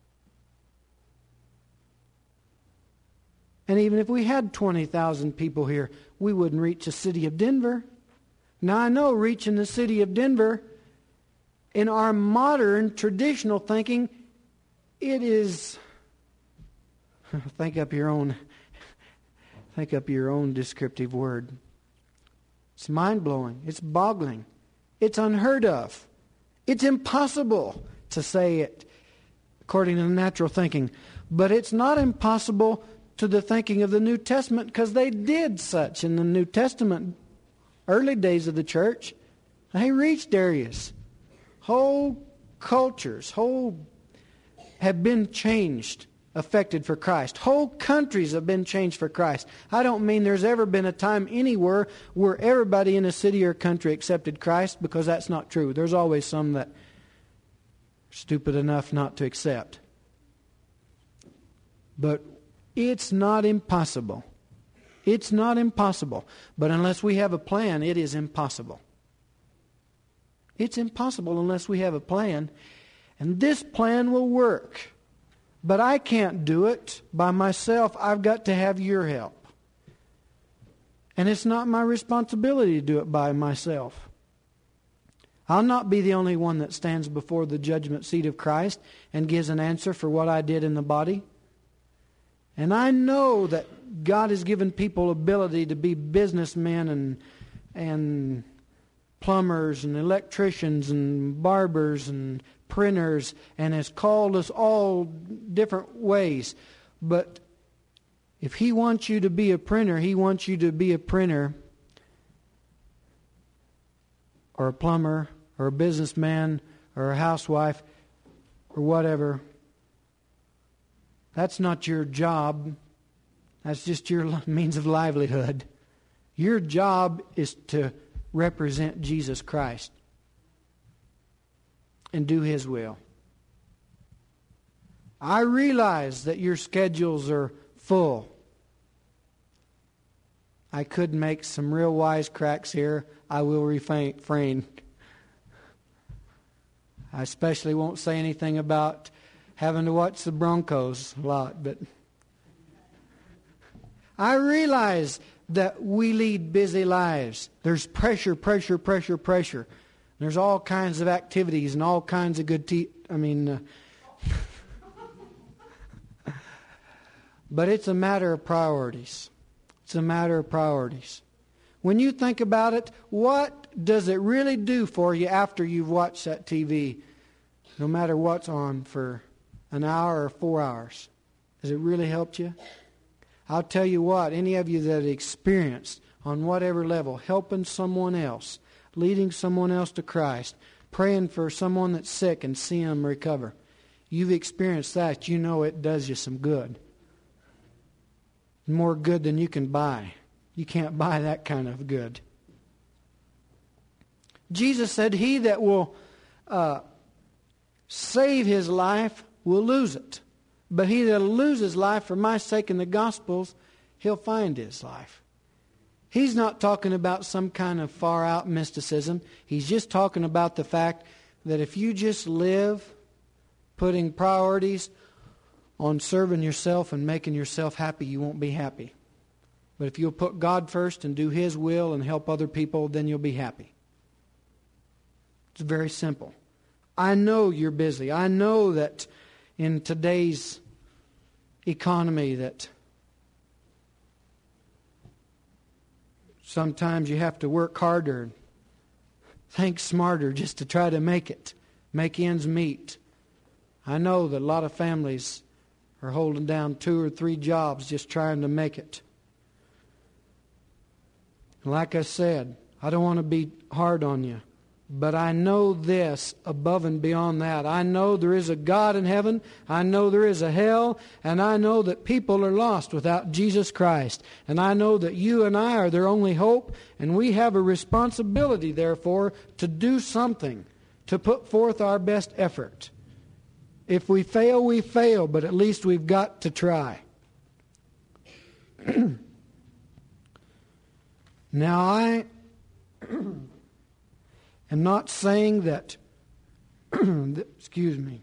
And even if we had 20,000 people here, we wouldn't reach the city of Denver. Now, I know reaching the city of Denver, in our modern traditional thinking, it is... Think up your own descriptive word. It's mind-blowing. It's boggling. It's unheard of. It's impossible to say it according to natural thinking. But it's not impossible to the thinking of the New Testament, because they did such in the New Testament, early days of the church. They reached areas. Whole cultures have been changed affected for Christ. Whole countries have been changed for Christ. I don't mean there's ever been a time anywhere where everybody in a city or country accepted Christ, because that's not true. There's always some that are stupid enough not to accept. But it's not impossible. It's not impossible. But unless we have a plan, it is impossible. It's impossible unless we have a plan. And this plan will work. But I can't do it by myself. I've got to have your help. And it's not my responsibility to do it by myself. I'll not be the only one that stands before the judgment seat of Christ and gives an answer for what I did in the body. And I know that God has given people ability to be businessmen and plumbers and electricians and barbers and printers, and has called us all different ways. But if He wants you to be a printer, He wants you to be a printer or a plumber or a businessman or a housewife or whatever. That's not your job. That's just your means of livelihood. Your job is to represent Jesus Christ and do His will. I realize that your schedules are full. I could make some real wisecracks here. I will refrain. I especially won't say anything about having to watch the Broncos a lot, but I realize that we lead busy lives. There's pressure. There's all kinds of activities and all kinds of good but it's a matter of priorities. It's a matter of priorities. When you think about it, what does it really do for you after you've watched that TV, no matter what's on, for an hour or 4 hours? Has it really helped you? I'll tell you what, any of you that experienced on whatever level helping someone else, leading someone else to Christ, praying for someone that's sick and seeing them recover, you've experienced that, you know it does you some good. More good than you can buy. You can't buy that kind of good. Jesus said, he that will save his life will lose it. But he that will lose his life for my sake and the gospel's, he'll find his life. He's not talking about some kind of far out mysticism. He's just talking about the fact that if you just live putting priorities on serving yourself and making yourself happy, you won't be happy. But if you'll put God first and do His will and help other people, then you'll be happy. It's very simple. I know you're busy. I know that in today's economy that sometimes you have to work harder, think smarter just to try to make ends meet. I know that a lot of families are holding down 2 or 3 jobs just trying to make it. Like I said, I don't want to be hard on you, but I know this above and beyond that. I know there is a God in heaven. I know there is a hell. And I know that people are lost without Jesus Christ. And I know that you and I are their only hope. And we have a responsibility, therefore, to do something, to put forth our best effort. If we fail, we fail, but at least we've got to try. Now, I am not saying that, excuse me,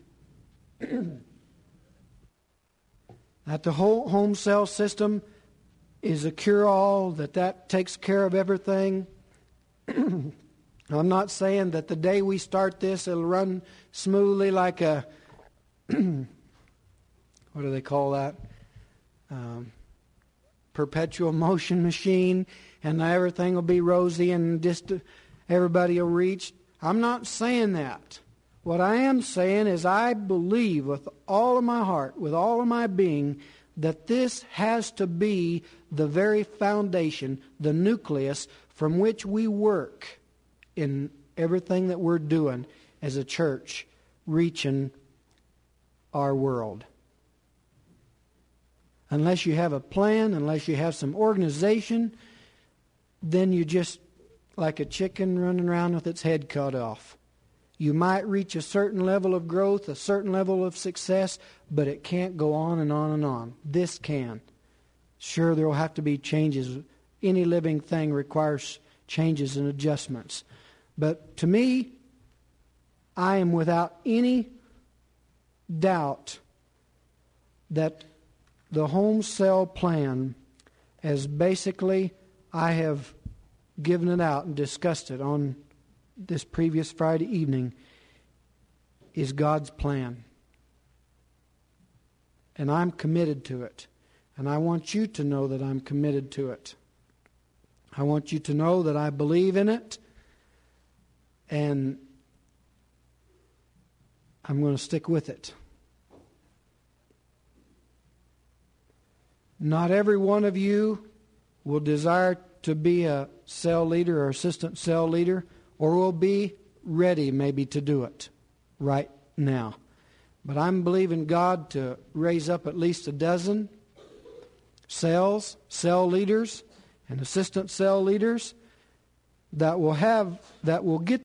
that the whole home cell system is a cure-all, that takes care of everything. I'm not saying that the day we start this, it'll run smoothly like a, what do they call that? Perpetual motion machine, and everything will be rosy and just everybody will reach. I'm not saying that. What I am saying is I believe with all of my heart, with all of my being, that this has to be the very foundation, the nucleus from which we work in everything that we're doing as a church, reaching our world. unless you have a plan, unless you have some organization, then you just like a chicken running around with its head cut off. You might reach a certain level of growth, a certain level of success, but it can't go on and on and on. This can. Sure, there will have to be changes. Any living thing requires changes and adjustments. But to me, I am without any doubt that the home cell plan, as basically I have given it out and discussed it on this previous Friday evening, is God's plan. And I'm committed to it. And I want you to know that I'm committed to it. I want you to know that I believe in it. And I'm going to stick with it. Not every one of you will desire to be a cell leader or assistant cell leader, or will be ready maybe to do it right now. But I'm believing God to raise up at least a dozen cell leaders, and assistant cell leaders that will get